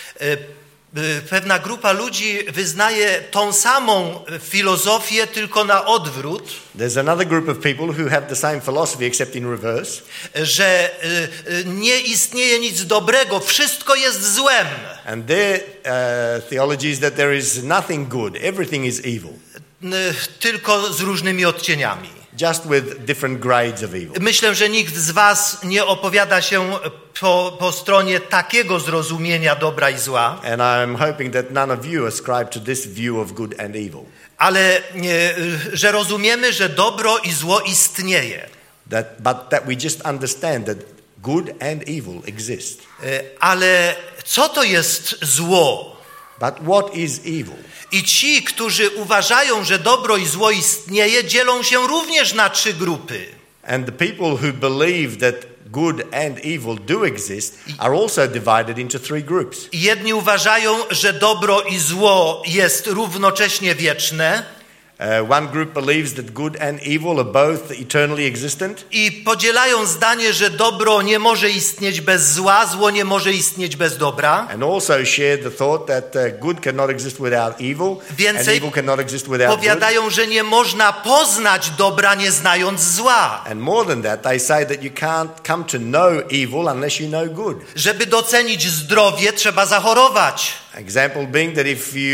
Pewna grupa ludzi wyznaje tą samą filozofię, tylko na odwrót, There's another group of people who have the same philosophy except in reverse. że nie istnieje nic dobrego, wszystko jest złem. And their theology is that there is nothing good, everything is evil. Tylko z różnymi odcieniami. Just with different grades of evil. Myślę, że nikt z was nie opowiada się po stronie takiego zrozumienia dobra i zła, And I'm hoping that none of you ascribe to this view of good and evil. ale że rozumiemy, że dobro i zło istnieje. But that we just understand that good and evil exist. Ale co to jest zło? But what is evil? I ci, którzy uważają, że dobro i zło istnieje, dzielą się również na 3 grupy. And the people who believe that good and evil do exist are also divided into 3 groups. Jedni uważają, że dobro i zło jest równocześnie wieczne. One group believes that good and evil are both eternally existent. I podzielają zdanie, że dobro nie może istnieć bez zła, zło nie może istnieć bez dobra. And also share the thought that good cannot exist without evil and Więcej evil cannot exist without good. powiadają, że nie można poznać dobra, nie znając zła. And more than that, they say that you can't come to know evil unless you know good. Żeby docenić zdrowie, trzeba zachorować. Example being that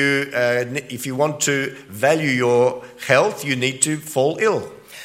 if you want to value your health, you need to fall ill.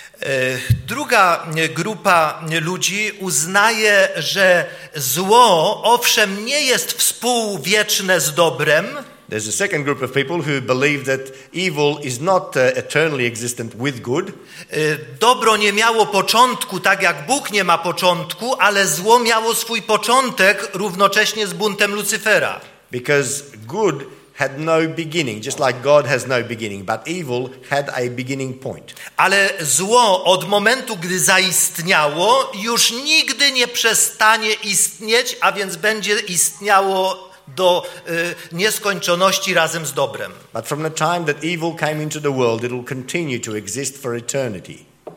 Druga grupa ludzi uznaje, że zło owszem nie jest współwieczne z dobrem. There's a second group of people who believe that evil is not eternally existent with good. Dobro nie miało początku, tak jak Bóg nie ma początku, ale zło miało swój początek równocześnie z buntem Lucyfera. Because good had no beginning, just like God has no beginning, but evil had a beginning point. Ale zło od momentu, gdy zaistniało, już nigdy nie przestanie istnieć, a więc będzie istniało do nieskończoności razem z dobrem. But from the time that evil came into the world, it will continue to exist for eternity.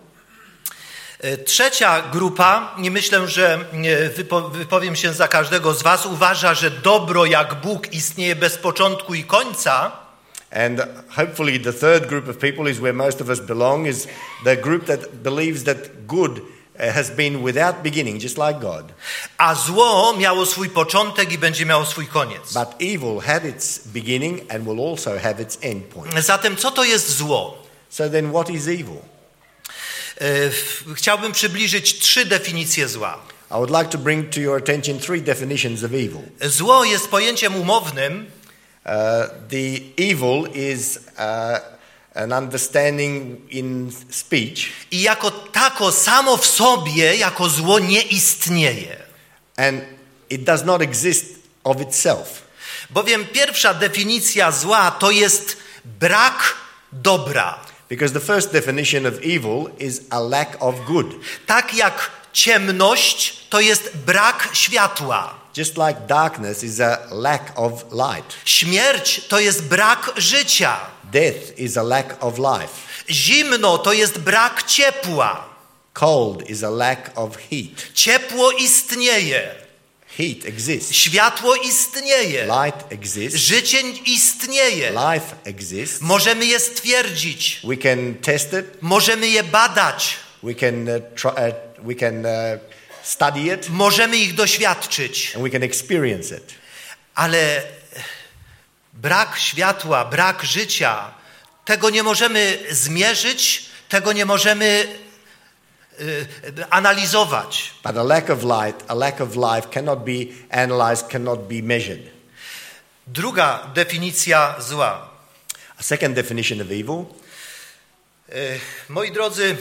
Trzecia grupa, nie myślę, że wypowiem się za każdego z was, uważa, że dobro jak Bóg istnieje bez początku i końca. And hopefully the third group of people is where most of us belong, is the group that believes that good has been without beginning, just like God. A zło miało swój początek i będzie miało swój koniec. But evil had its beginning and will also have its end point. Zatem co to jest zło? So then what is evil? Chciałbym przybliżyć 3 definicje zła. I would like to bring to your attention 3 definitions of evil. Zło jest pojęciem umownym. The evil is an understanding in speech. I jako tako samo w sobie, jako zło nie istnieje. And it does not exist of itself. Bowiem pierwsza definicja zła to jest brak dobra. Because the first definition of evil is a lack of good. Tak jak ciemność to jest brak światła. Just like darkness is a lack of light. Śmierć to jest brak życia. Death is a lack of life. Zimno to jest brak ciepła. Cold is a lack of heat. Ciepło istnieje. Heat exists. Światło istnieje. Light exists. Życie istnieje. Life exists. Możemy je stwierdzić. We can test it. Możemy je badać. We can study it. Możemy ich doświadczyć. And we can experience it. Ale brak światła, brak życia, tego nie możemy zmierzyć, tego nie możemy analizować. But a lack of light, a lack of life cannot be analyzed, cannot be measured. Druga definicja zła. A second definition of evil. Moi drodzy,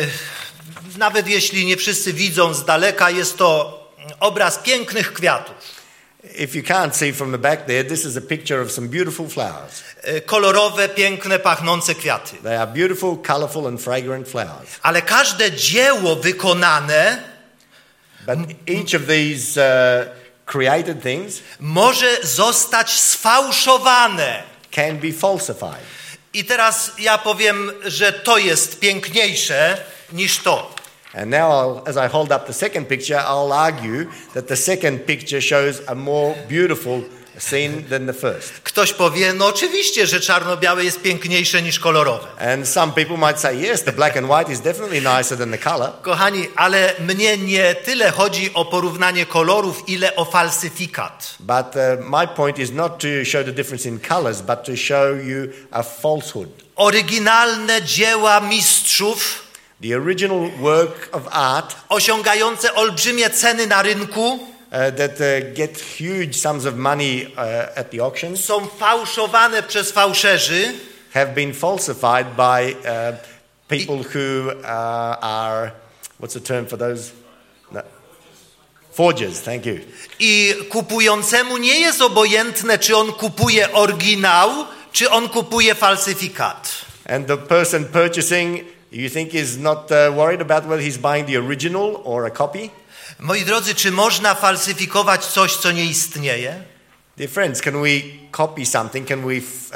nawet jeśli nie wszyscy widzą z daleka, jest to obraz pięknych kwiatów. If you can't see from the back there, this is a picture of some beautiful flowers. Kolorowe, piękne, pachnące kwiaty. They are beautiful, colorful and fragrant flowers. Ale każde dzieło wykonane, But each of these created things może zostać sfałszowane. can be falsified. I teraz ja powiem, że to jest piękniejsze niż to. And now, as I hold up the second picture, I'll argue that the second picture shows a more beautiful scene than the first. Ktoś powie, no oczywiście, że czarno-białe jest piękniejsze niż kolorowe. And some people might say, yes, the black and white is definitely nicer than the color. Kochani, ale mnie nie tyle chodzi o porównanie kolorów, ile o falsyfikat. But my point is not to show the difference in colors, but to show you a falsehood. Oryginalne dzieła mistrzów, The original work of art osiągające olbrzymie ceny na rynku, that get huge sums of money at the auctions, są fałszowane przez fałszerzy, have been falsified by people who are, what's the term for those? No. Forgers, thank you. i kupującemu nie jest obojętne, czy on kupuje oryginał, czy on kupuje falsyfikat. And the person purchasing, you think, is not worried about whether he's buying the original or a copy? Moi drodzy, czy można falsyfikować coś, co nie istnieje? Dear friends, can we copy something? Can we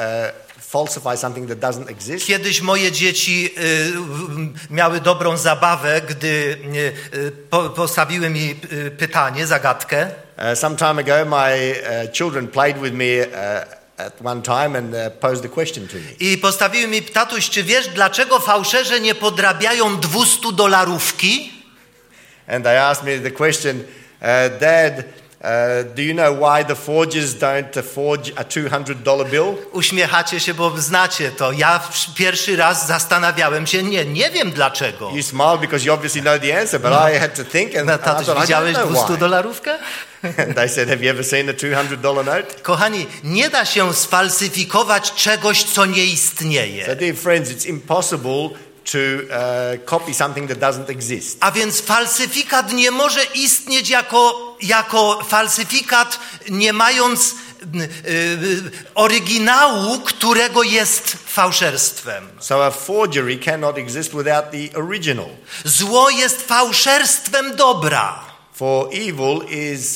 falsify something that doesn't exist? Kiedyś moje dzieci miały dobrą zabawę, gdy postawiły mi pytanie, zagadkę. Some time ago, my children played with me at one time and posed a question to me. I postawiły mi, tatuś, czy wiesz, dlaczego fałszerze nie podrabiają $200? And they asked me the question, Dad, do you know why the forgers don't forge a $200 bill? Uśmiechacie się, bo znacie to. Ja pierwszy raz zastanawiałem się, nie wiem dlaczego. You smile because you obviously know the answer, but I had to think and I Tatuś, thought, I widziałeś don't know why. $200? And they said, have you ever seen a $200 note? Kochani, nie da się sfalsyfikować czegoś, co nie istnieje. So dear friends, it's impossible to copy something that doesn't exist. A więc falsyfikat nie może istnieć jako falsyfikat, nie mając oryginału, którego jest fałszerstwem. So a forgery cannot exist without the original. Zło jest fałszerstwem dobra. For evil is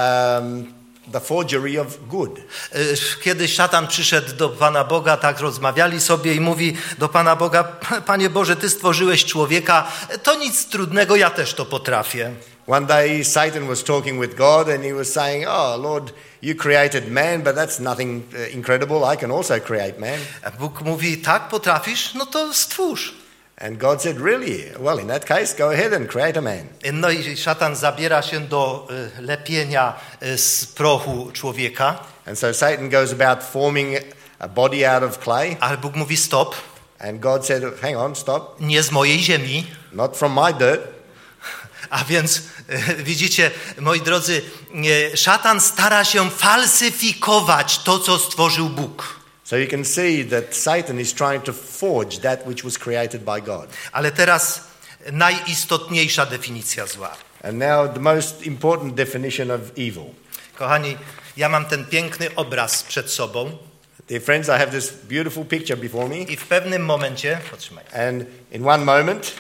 the forgery of good. Kiedyś szatan przyszedł do Pana Boga, tak rozmawiali sobie i mówi do Pana Boga, Panie Boże, Ty stworzyłeś człowieka, to nic trudnego, ja też to potrafię. One day Satan was talking with God and he was saying, oh Lord, you created man, but that's nothing incredible. I can also create man. A Bóg mówi, tak potrafisz? No to stwórz. And God said, really? Well, in that case, go ahead and create a man. No i szatan zabiera się do lepienia z prochu człowieka. And so Satan goes about forming a body out of clay. Ale Bóg mówi stop. And God said, hang on, stop. Nie z mojej ziemi. Not from my dirt. A więc widzicie, moi drodzy, szatan stara się falsyfikować to, co stworzył Bóg. So you can see that Satan is trying to forge that which was created by God. Ale teraz najistotniejsza definicja zła. And now the most important definition of evil. Kochani, ja mam ten piękny obraz przed sobą. Dear friends, I have this beautiful picture before me. I w pewnym momencie, potrzymaj. And in one moment,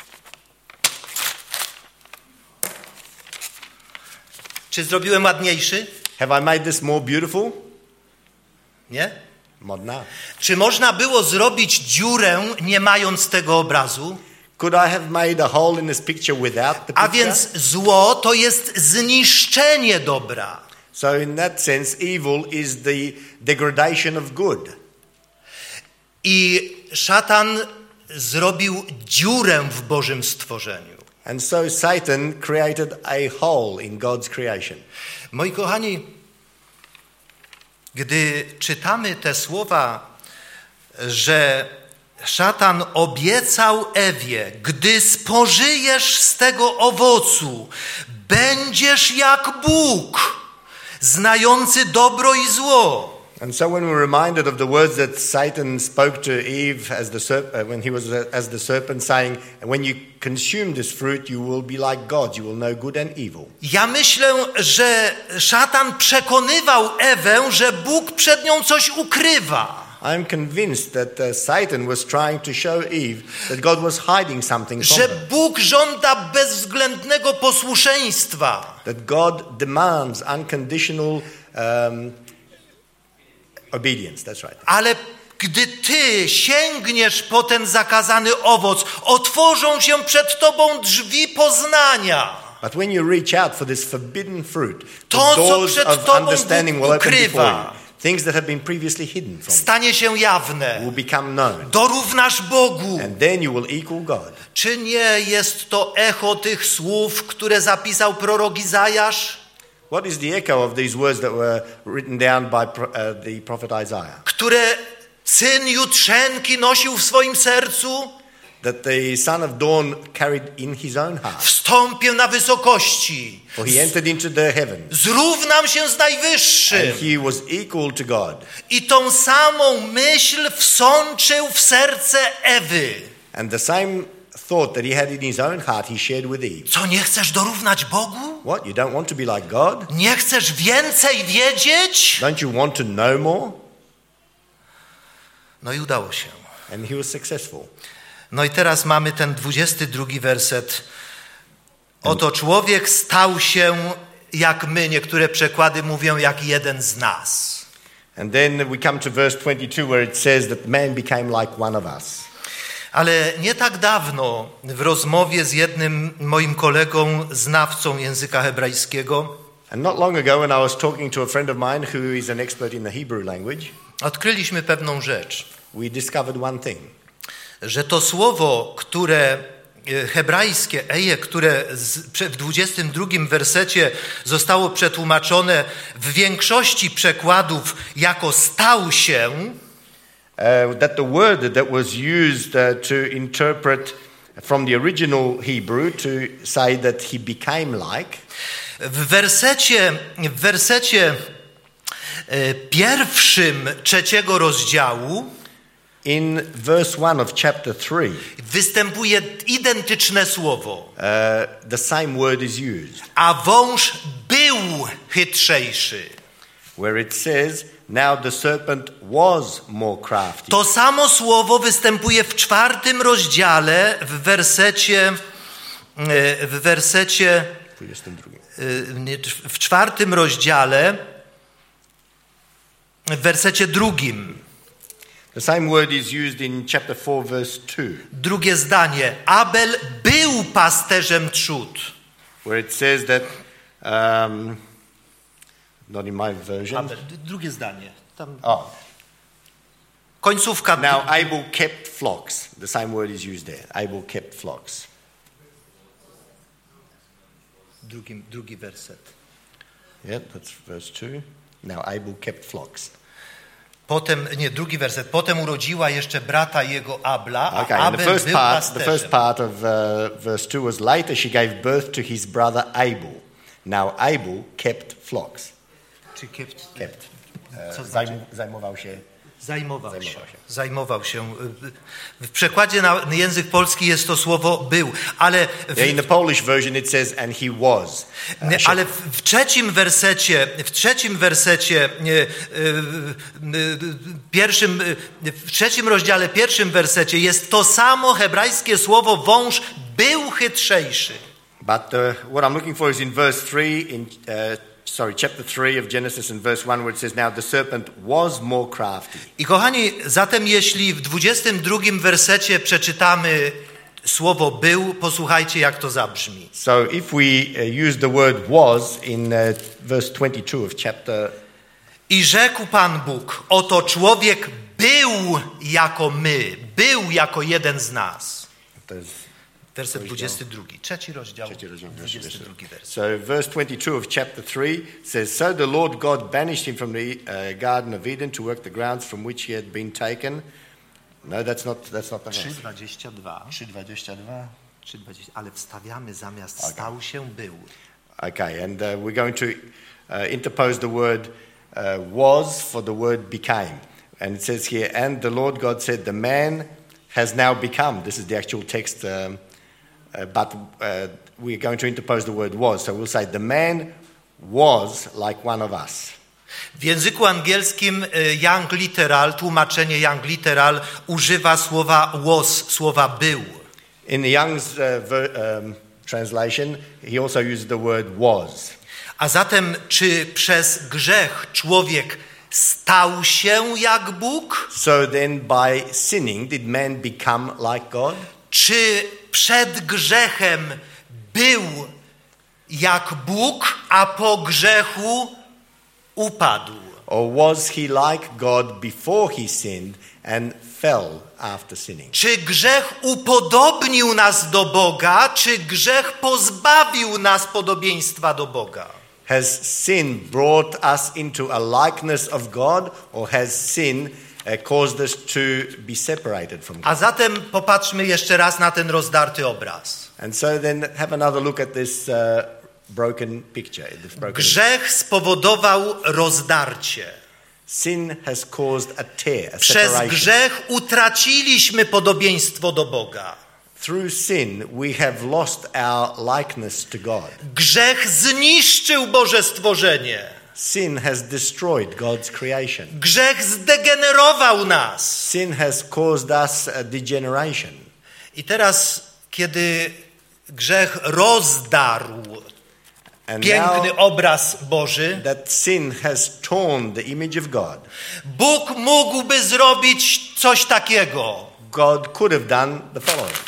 Czy zrobiłem ładniejszy? have I made this more beautiful? Nie? Not now. Czy można było zrobić dziurę, nie mając tego obrazu? Could I have made a hole in this picture without the A picture? więc zło to jest zniszczenie dobra. So in that sense, evil is the degradation of good. I szatan zrobił dziurę w Bożym stworzeniu. And so Satan created a hole in God's creation. Moi kochani, gdy czytamy te słowa, że szatan obiecał Ewie, gdy spożyjesz z tego owocu, będziesz jak Bóg, znający dobro i zło. And so when we're reminded of the words that Satan spoke to Eve as when he was as the serpent, saying, when you consume this fruit, you will be like God, you will know good and evil. Ja myślę, że szatan przekonywał Ewę, że Bóg przed nią coś ukrywa. I am convinced that Satan was trying to show Eve that God was hiding something from Że her. Bóg żąda bezwzględnego posłuszeństwa. That God demands unconditional obedience, that's right. Ale gdy ty sięgniesz po ten zakazany owoc, otworzą się przed tobą drzwi poznania. But when you reach out for this forbidden fruit, To, the co doors przed of tobą understanding Bóg will open before ukrywa, you. Things that have been previously hidden from you stanie się jawne. will become known. Dorównasz Bogu. And then you will equal God. Czy nie jest to echo tych słów, które zapisał prorok Izajasz? What is the echo of these words that were written down by the prophet Isaiah? Które syn Jutrzenki nosił w swoim sercu? That the son of dawn carried in his own heart. Wstąpię na wysokości. For he entered into the heavens. Zrównam się z Najwyższym. And he was equal to God. I tą samą myśl wsączył w serce Ewy. And the same thought that he had in his own heart he shared with Eve. Co, nie chcesz dorównać Bogu? What? You don't want to be like God? Nie chcesz więcej wiedzieć? Don't you want to know more? No i udało się. And he was successful. No i teraz mamy ten 22 werset. Oto człowiek stał się jak my, niektóre przekłady mówią jak jeden z nas. And then we come to verse 22 where it says that man became like one of us. Ale nie tak dawno w rozmowie z jednym moim kolegą, znawcą języka hebrajskiego, And not long ago when I was talking to a friend of mine who is an expert in the Hebrew language, odkryliśmy pewną rzecz, we discovered one thing. że to słowo, które hebrajskie, które w 22 wersecie zostało przetłumaczone w większości przekładów jako stał się, That the word that was used to interpret from the original Hebrew to say that he became like. w wersecie pierwszym 3 rozdziału In verse 1 of chapter 3, występuje identyczne słowo. the same word is used, A wąż był chytrzejszy. where it says, now the serpent was more crafty. To samo słowo występuje w 4 rozdziale, w wersecie w 4 rozdziale, w wersecie 2. The same word is used in chapter 4, verse 2, Drugie zdanie. Abel był pasterzem trzód. where it says that, not in my version. Abel, drugie zdanie. Tam Oh, końcówka. now Abel kept flocks. The same word is used there. Abel kept flocks. Drugi werset. Yeah, that's verse 2. Now Abel kept flocks. drugi werset. Potem urodziła jeszcze brata jego Abla, a Okay, and Abel był the pasterzem. first part of verse 2 was later she gave birth to his brother Abel. Now Abel kept flocks. Czy Kept. Co znaczy? Zajmował się. Zajmował się. W przekładzie na język polski jest to słowo był, ale In the Polish version it says and he was. ale w trzecim wersecie, w trzecim rozdziale, pierwszym wersecie jest to samo hebrajskie słowo wąż był chytrzejszy. But what I'm looking for is in verse 3 chapter 3 of Genesis in verse 1 where it says now the serpent was more crafty. I kochani, zatem jeśli w 22 wersecie przeczytamy słowo był, posłuchajcie jak to zabrzmi. So if we use the word was in verse 22 of chapter. I rzekł Pan Bóg, oto człowiek był jako my, był jako jeden z nas. Werset 22, trzeci rozdział, 22 werset. So verse 22 of chapter 3 says, so the Lord God banished him from the Garden of Eden to work the grounds from which he had been taken. No, that's not the verse. 3:22, ale wstawiamy zamiast stał się był. Okay, and we're going to interpose the word was for the word became. And it says here, and the Lord God said, the man has now become. This is the actual text, but we're going to interpose the word was. So we'll say, the man was like one of us. W języku angielskim Young Literal, tłumaczenie Young Literal używa słowa was, słowa był. In the Young's translation, he also used the word was. A zatem czy przez grzech człowiek stał się jak Bóg? So then by sinning did man become like God? Czy przed grzechem był jak Bóg, a po grzechu upadł? Or was he like God before he sinned and fell after sinning? Czy grzech upodobnił nas do Boga, czy grzech pozbawił nas podobieństwa do Boga? Has sin brought us into a likeness of God, or has sin caused us to be separated from God? A zatem popatrzmy jeszcze raz na ten rozdarty obraz. And so then have another look at this broken picture. Grzech spowodował rozdarcie. Sin has caused a tear, a Przez separation. grzech utraciliśmy podobieństwo do Boga. Through sin we have lost our likeness to God. Grzech zniszczył Boże stworzenie. Sin has destroyed God's creation. Grzech zdegenerował nas. Sin has caused us a degeneration. I teraz, kiedy grzech rozdarł piękny obraz Boży, that sin has torn the image of God. Bóg mógłby zrobić coś takiego. God could have done the following.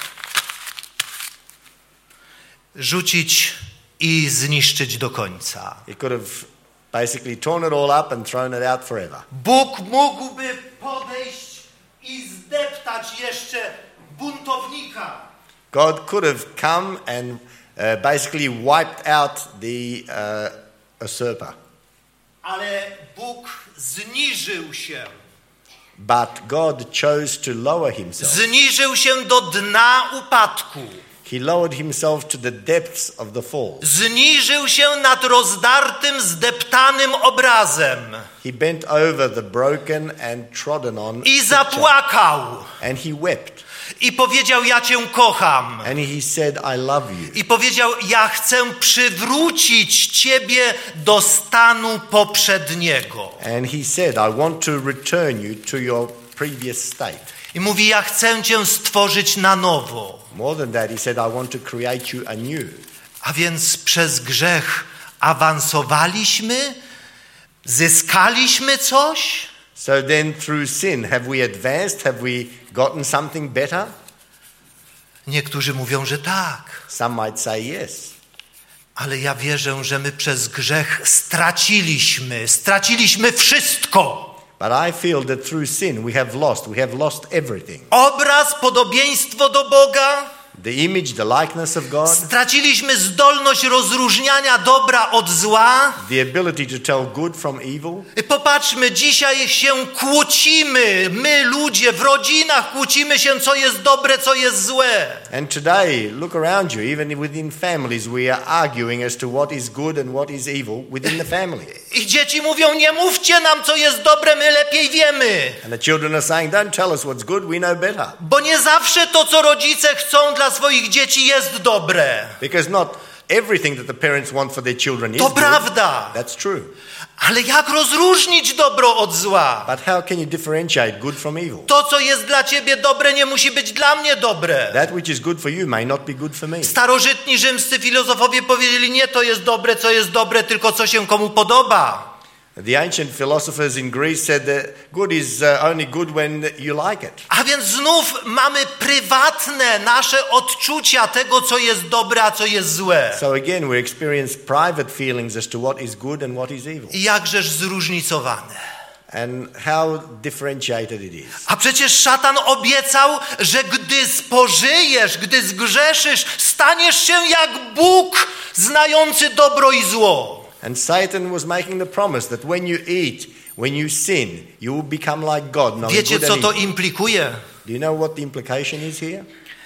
Rzucić i zniszczyć do końca. He could have basically torn it all up and thrown it out forever. Bóg mógłby podejść i zdeptać jeszcze buntownika. God could have come and basically wiped out the usurper. Ale Bóg zniżył się. But God chose to lower himself. Zniżył się do dna upadku. He lowered himself to the depths of the fall. Zniżył się nad rozdartym, zdeptanym obrazem. He bent over the broken and trodden on I zapłakał. And he wept. I powiedział, ja cię kocham. And he said, I love you. I powiedział, ja chcę przywrócić ciebie do stanu poprzedniego. And he said, I want to return you to your previous state. I mówi, ja chcę cię stworzyć na nowo. More than that, he said, I want to create you anew. A więc przez grzech awansowaliśmy? Zyskaliśmy coś? So then through sin, have we advanced? Have we gotten something better? Niektórzy mówią, że tak. Some might say yes. Ale ja wierzę, że my przez grzech straciliśmy wszystko. But I feel that through sin we have lost everything. Obraz, podobieństwo do Boga. the image, the likeness of God, Straciliśmy zdolność rozróżniania dobra od zła. the ability to tell good from evil. Popatrzmy, dzisiaj się kłócimy, my ludzie w rodzinach kłócimy się, co jest dobre, co jest złe. And today, look around you, even within families, we are arguing as to what is good and what is evil within the family. I dzieci mówią, nie mówcie nam, co jest dobre, my lepiej wiemy. And the children are saying, don't tell us what's good, we know better. Bo nie zawsze to, co rodzice chcą dla swoich dzieci, jest dobre. Because not everything that the parents want for their children is To good. prawda. That's true. Ale jak rozróżnić dobro od zła? But how can you differentiate good from evil? To, co jest dla ciebie dobre, nie musi być dla mnie dobre. That which is good for you may not be good for me. Starożytni rzymscy filozofowie powiedzieli, nie to jest dobre, co jest dobre, tylko co się komu podoba. The ancient philosophers in Greece said that good is only good when you like it. A więc znów mamy prywatne nasze odczucia tego, co jest dobre, a co jest złe. So again, we experience private feelings as to what is good and what is evil. I jakżeż zróżnicowane. And how differentiated it is. A przecież szatan obiecał, że gdy spożyjesz, gdy zgrzeszysz, staniesz się jak Bóg, znający dobro i zło. And Satan was making the promise that when you eat, when you sin, you will become like God, knowing Wiecie, good co and to evil. implikuje? Do you know what the implication is here?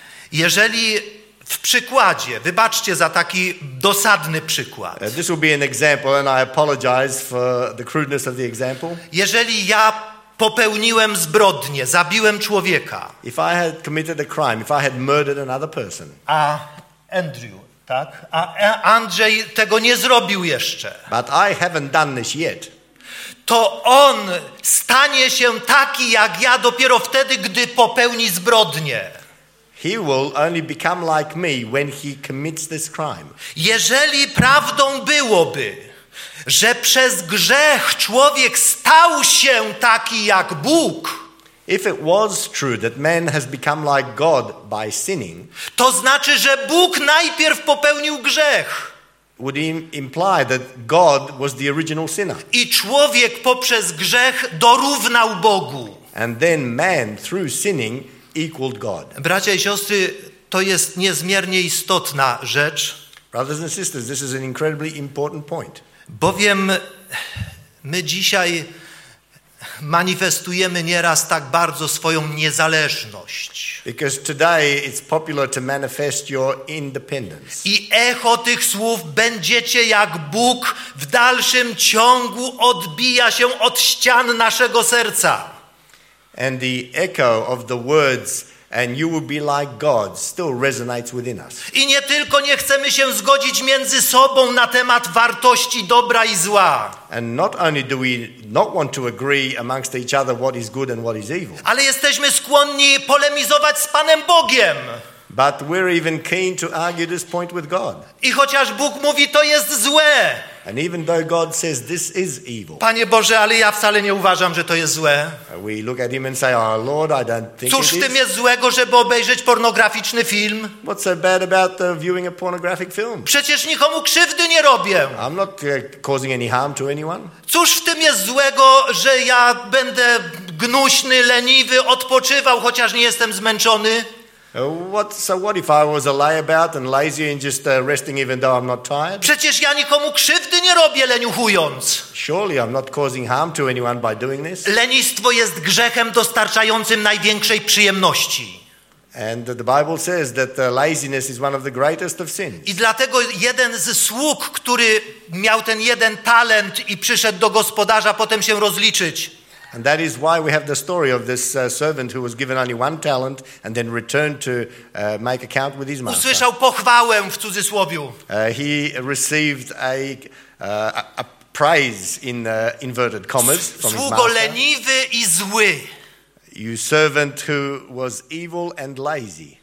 Jeżeli w przykładzie, wybaczcie za taki dosadny przykład. This will be an example, and I apologize for the crudeness of the example. Jeżeli ja popełniłem zbrodnię, zabiłem człowieka, If I had committed a crime, if I had murdered another person, a Andrew, tak? A Andrzej tego nie zrobił jeszcze, but I haven't done this yet, to on stanie się taki jak ja dopiero wtedy, gdy popełni zbrodnię. he will only become like me when he commits this crime. Jeżeli prawdą byłoby, że przez grzech człowiek stał się taki jak Bóg, If it was true that man has become like God by sinning, to znaczy, że Bóg najpierw popełnił grzech. would imply that God was the original sinner. I człowiek poprzez grzech dorównał Bogu. And then man, through sinning, equaled God. Bracia i siostry, to jest niezmiernie istotna rzecz, Brothers and sisters, this is an incredibly important point. bowiem my dzisiaj manifestujemy nieraz tak bardzo swoją niezależność. Because today it's popular to manifest your independence. I echo tych słów będziecie jak Bóg w dalszym ciągu odbija się od ścian naszego serca. And the echo of the words, and you will be like God, still resonates within us. I nie tylko nie chcemy się zgodzić między sobą na temat wartości dobra i zła, And not only do we not want to agree amongst each other what is good and what is evil, ale jesteśmy skłonni polemizować z Panem Bogiem. but we're even keen to argue this point with God. I chociaż Bóg mówi, to jest złe. And even though God says this is evil, Panie Boże, ale ja wcale nie uważam, że to jest złe. we look at him and say, oh Lord, I don't think Cóż w it tym is. jest złego, żeby obejrzeć pornograficzny film? What's so bad about viewing a pornographic film? Przecież nikomu krzywdy nie robię. I'm not causing any harm to anyone. Cóż w tym jest złego, że ja będę gnuśny, leniwy, odpoczywał, chociaż nie jestem zmęczony? So what if I was a layabout and lazy and just resting even though I'm not tired? Przecież ja nikomu krzywdy nie robię, leniuchując. Surely I'm not causing harm to anyone by doing this. Lenistwo jest grzechem dostarczającym największej przyjemności. And the Bible says that laziness is one of the greatest of sins. I dlatego jeden z sług, który miał ten jeden talent i przyszedł do gospodarza potem się rozliczyć, And that is why we have the story of this servant who was given only one talent and then returned to make account with his master. usłyszał pochwałę w cudzysłowiu. He received a praise in inverted commas from his Sługo master. leniwy i zły. You servant who was evil and lazy.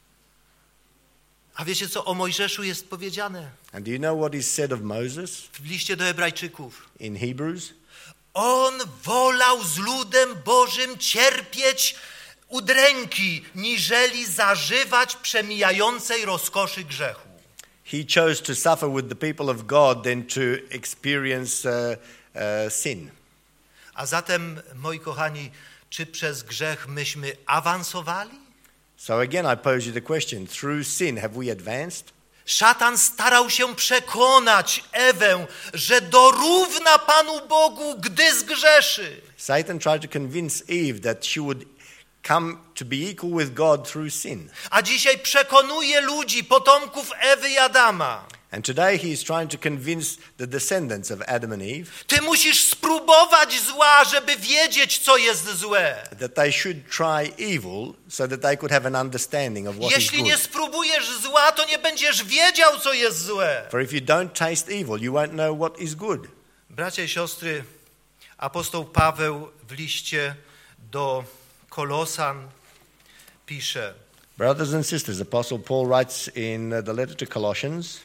A wiecie, co o Mojżeszu jest powiedziane And do you know what is said of Moses w liście do Hebrajczyków? in Hebrews? On wolał z ludem Bożym cierpieć udręki, niżeli zażywać przemijającej rozkoszy grzechu. He chose to suffer with the people of God than to experience sin. A zatem, moi kochani, czy przez grzech myśmy awansowali? So again I pose you the question, through sin have we advanced? Szatan starał się przekonać Ewę, że dorówna Panu Bogu, gdy zgrzeszy. Satan tried to convince Eve that she would come to be equal with God through sin. A dzisiaj przekonuje ludzi, potomków Ewy i Adama. And today he is trying to convince the descendants of Adam and Eve Ty musisz spróbować zła, żeby wiedzieć, co jest złe. that they should try evil so that they could have an understanding of what is Jeśli nie good. spróbujesz zła, to nie będziesz wiedział, co jest złe. For if you don't taste evil, you won't know what is good. Bracia i siostry, apostoł Paweł w liście do Kolosan pisze: Brothers and sisters, Apostle Paul writes in the letter to Colossians,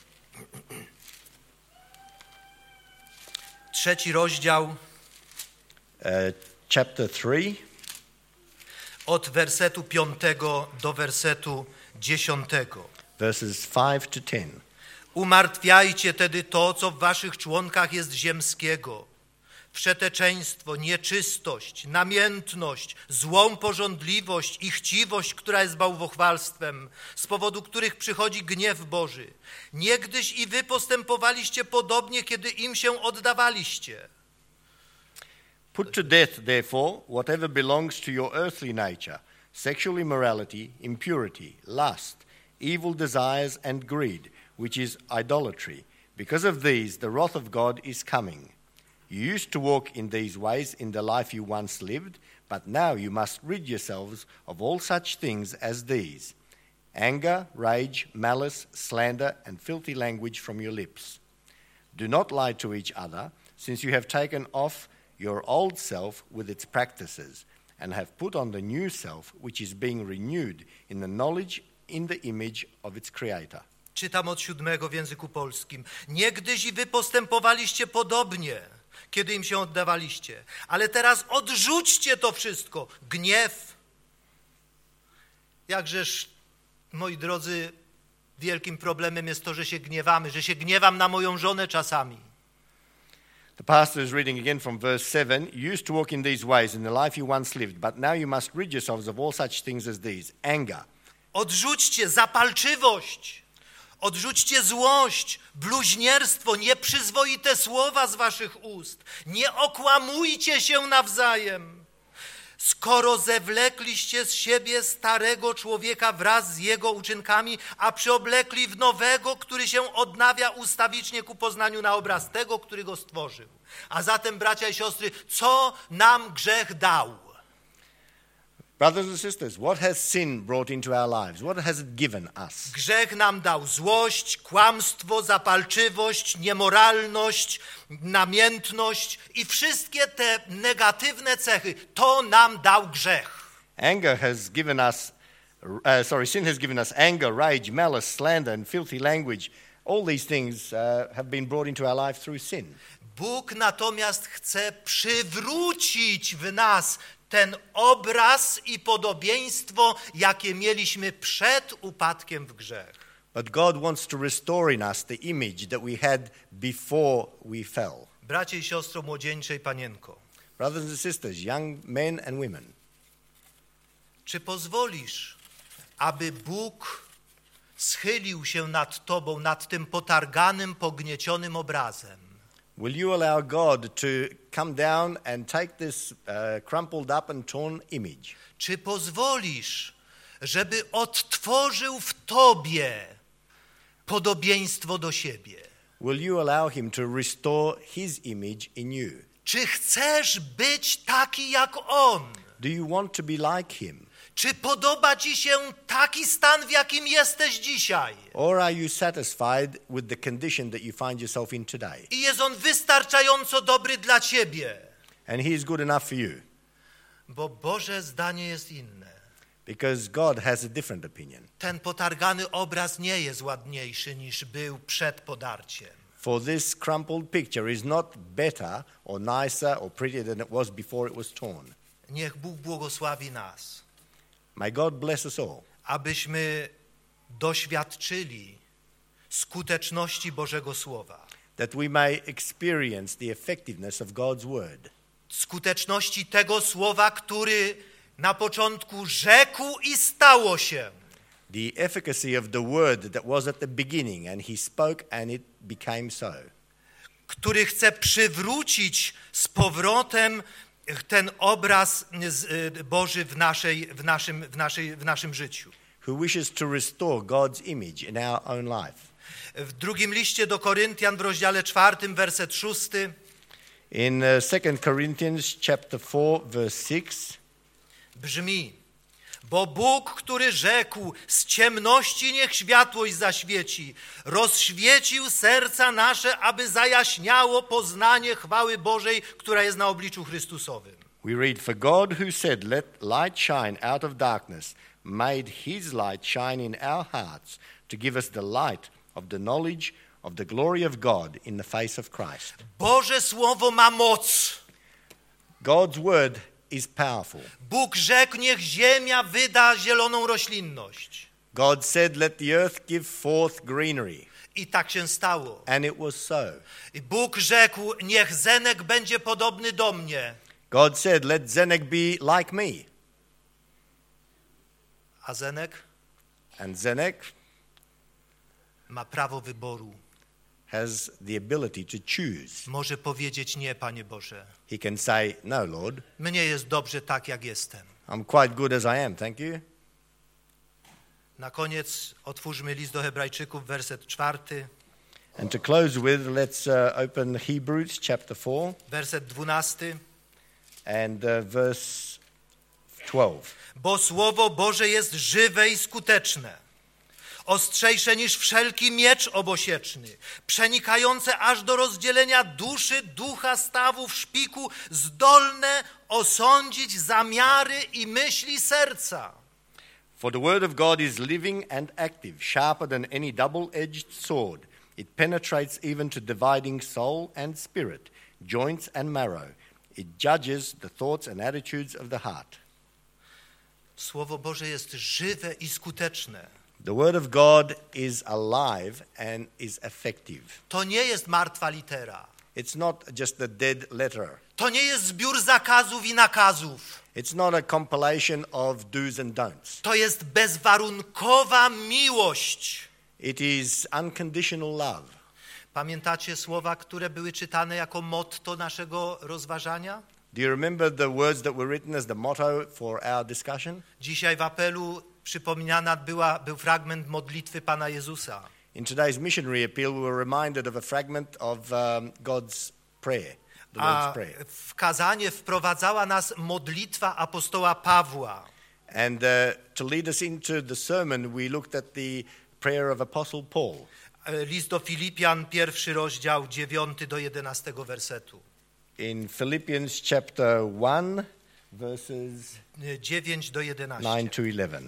3 rozdział chapter 3, od wersetu 5 do wersetu 10. verses 5 to 10. Umartwiajcie tedy to, co w waszych członkach jest ziemskiego. Wszeteczeństwo, nieczystość, namiętność, złą pożądliwość i chciwość, która jest bałwochwalstwem, z powodu których przychodzi gniew Boży. Niegdyś i wy postępowaliście podobnie, kiedy im się oddawaliście. Put to death, therefore, whatever belongs to your earthly nature, sexual immorality, impurity, lust, evil desires and greed, which is idolatry. Because of these, the wrath of God is coming. You used to walk in these ways in the life you once lived, but now you must rid yourselves of all such things as these: anger, rage, malice, slander, and filthy language from your lips. Do not lie to each other, since you have taken off your old self with its practices, and have put on the new self, which is being renewed in the knowledge in the image of its creator. Czytam od 7 w języku polskim. Niegdyś i wy postępowaliście podobnie, kiedy im się oddawaliście. Ale teraz odrzućcie to wszystko. Gniew. Jakżeż, moi drodzy, wielkim problemem jest to, że się gniewamy, że się gniewam na moją żonę czasami. The pastor is reading again from verse 7. You used to walk in these ways in the life you once lived, but now you must rid yourselves of all such things as these: anger. Odrzućcie zapalczywość. Odrzućcie złość, bluźnierstwo, nieprzyzwoite słowa z waszych ust. Nie okłamujcie się nawzajem. Skoro zewlekliście z siebie starego człowieka wraz z jego uczynkami, a przyoblekli w nowego, który się odnawia ustawicznie ku poznaniu na obraz tego, który go stworzył. A zatem, bracia i siostry, co nam grzech dał? Brothers and sisters, what has sin brought into our lives? What has it given us? Grzech nam dał złość, kłamstwo, zapalczywość, niemoralność, namiętność i wszystkie te negatywne cechy. To nam dał grzech. Sin has given us anger, rage, malice, slander, and filthy language. All these things have been brought into our life through sin. Bóg natomiast chce przywrócić w nas ten obraz i podobieństwo, jakie mieliśmy przed upadkiem w grzech. But God wants to restore in us the image that we had before we fell. Bracie i siostro, młodzieńcze i panienko, Brothers and sisters, young men and women, czy pozwolisz, aby Bóg schylił się nad tobą, nad tym potarganym, pogniecionym obrazem? will you allow God to come down and take this crumpled up and torn image? Czy pozwolisz, żeby odtworzył w tobie podobieństwo do siebie? Will you allow him to restore his image in you? Czy chcesz być taki jak on? Do you want to be like him? Czy podoba ci się taki stan, w jakim jesteś dzisiaj? Or are you satisfied with the condition that you find yourself in today? I jest on wystarczająco dobry dla ciebie? And he is good enough for you? Bo Boże zdanie jest inne. Because God has a different opinion. Ten potargany obraz nie jest ładniejszy niż był przed podarciem. For this crumpled picture is not better or nicer or prettier than it was before it was torn. Niech Bóg błogosławi nas, May God bless us all, abyśmy doświadczyli skuteczności Bożego Słowa, that we may experience the effectiveness of God's word, skuteczności tego Słowa, który Na początku rzekł i stało się. The efficacy of the word that was at the beginning, and he spoke and it became so. Który chce przywrócić z powrotem ten obraz Boży w naszym życiu. Who wishes to restore God's image in our own life. W drugim liście do Koryntian w rozdziale 4, werset 6. In 2 Corinthians chapter 4 verse 6 brzmi: bo Bóg, który rzekł, z ciemności niech światłość zaświeci, rozświecił serca nasze, aby zajaśniało poznanie chwały Bożej, która jest na obliczu Chrystusowym. we read, for God who said, let light shine out of darkness, made his light shine in our hearts to give us the light of the knowledge of the glory of God in the face of Christ. Boże Słowo ma moc. God's word is powerful. Bóg rzekł, niech ziemia wyda zieloną roślinność. God said, let the earth give forth greenery. I tak się stało. And it was so. I Bóg rzekł, niech Zenek będzie podobny do mnie. God said, let Zenek be like me. A Zenek And Zenek ma prawo wyboru. has the ability to choose. Może powiedzieć nie, Panie Boże. He can say, no, Lord, Mnie jest dobrze tak, jak jestem. I'm quite good as I am, thank you. Na koniec otwórzmy list do Hebrajczyków, werset 4, And to close with, let's open Hebrews chapter 4 werset 12. and verse 12. Bo Słowo Boże jest żywe i skuteczne, ostrzejsze niż wszelki miecz obosieczny, przenikające aż do rozdzielenia duszy, ducha, stawów, szpiku, zdolne osądzić zamiary i myśli serca. For the word of God is living and active, sharper than any double-edged sword. It penetrates even to dividing soul and spirit, joints and marrow. It judges the thoughts and attitudes of the heart. Słowo Boże jest żywe i skuteczne. The word of God is alive and is effective. To nie jest martwa litera. It's not just a dead letter. To nie jest zbiór zakazów i nakazów. It's not a compilation of do's and don'ts. To jest bezwarunkowa miłość. It is unconditional love. Pamiętacie słowa, które były czytane jako motto naszego rozważania? Do you remember the words that were written as the motto for our discussion? Dzisiaj w apelu przypominana był fragment modlitwy Pana Jezusa. In today's missionary appeal, we were reminded of a fragment of God's prayer, the Lord's A prayer. w kazanie wprowadzała nas modlitwa apostoła Pawła. And to lead us into the sermon, we looked at the prayer of Apostle Paul. List do Filipian, 1 rozdział, 9 do 11 wersetu. In Philippians chapter 1, verses 9 do 11. 9 to 11.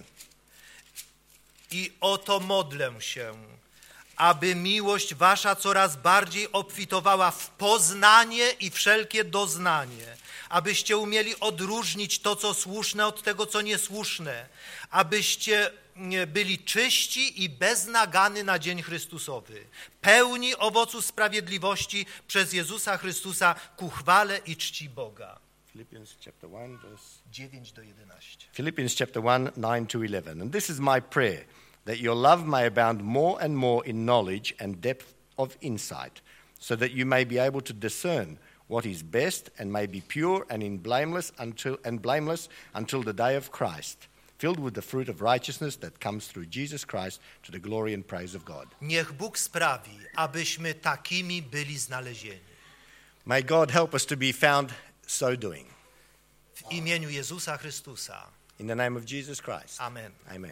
I oto modlę się, aby miłość wasza coraz bardziej obfitowała w poznanie i wszelkie doznanie, abyście umieli odróżnić to, co słuszne, od tego, co niesłuszne, abyście byli czyści i bez nagany na dzień Chrystusowy, pełni owocu sprawiedliwości przez Jezusa Chrystusa ku chwale i czci Boga. Philippians chapter 1, verse 9 do 11. Philippians chapter 1, 9 to 11. And this is my prayer, that your love may abound more and more in knowledge and depth of insight, so that you may be able to discern what is best and may be pure and blameless until the day of Christ, filled with the fruit of righteousness that comes through Jesus Christ to the glory and praise of God. Niech Bóg sprawi, abyśmy takimi byli znalezieni. May God help us to be found so doing. W imieniu Jezusa Chrystusa. In the name of Jesus Christ. Amen. Amen.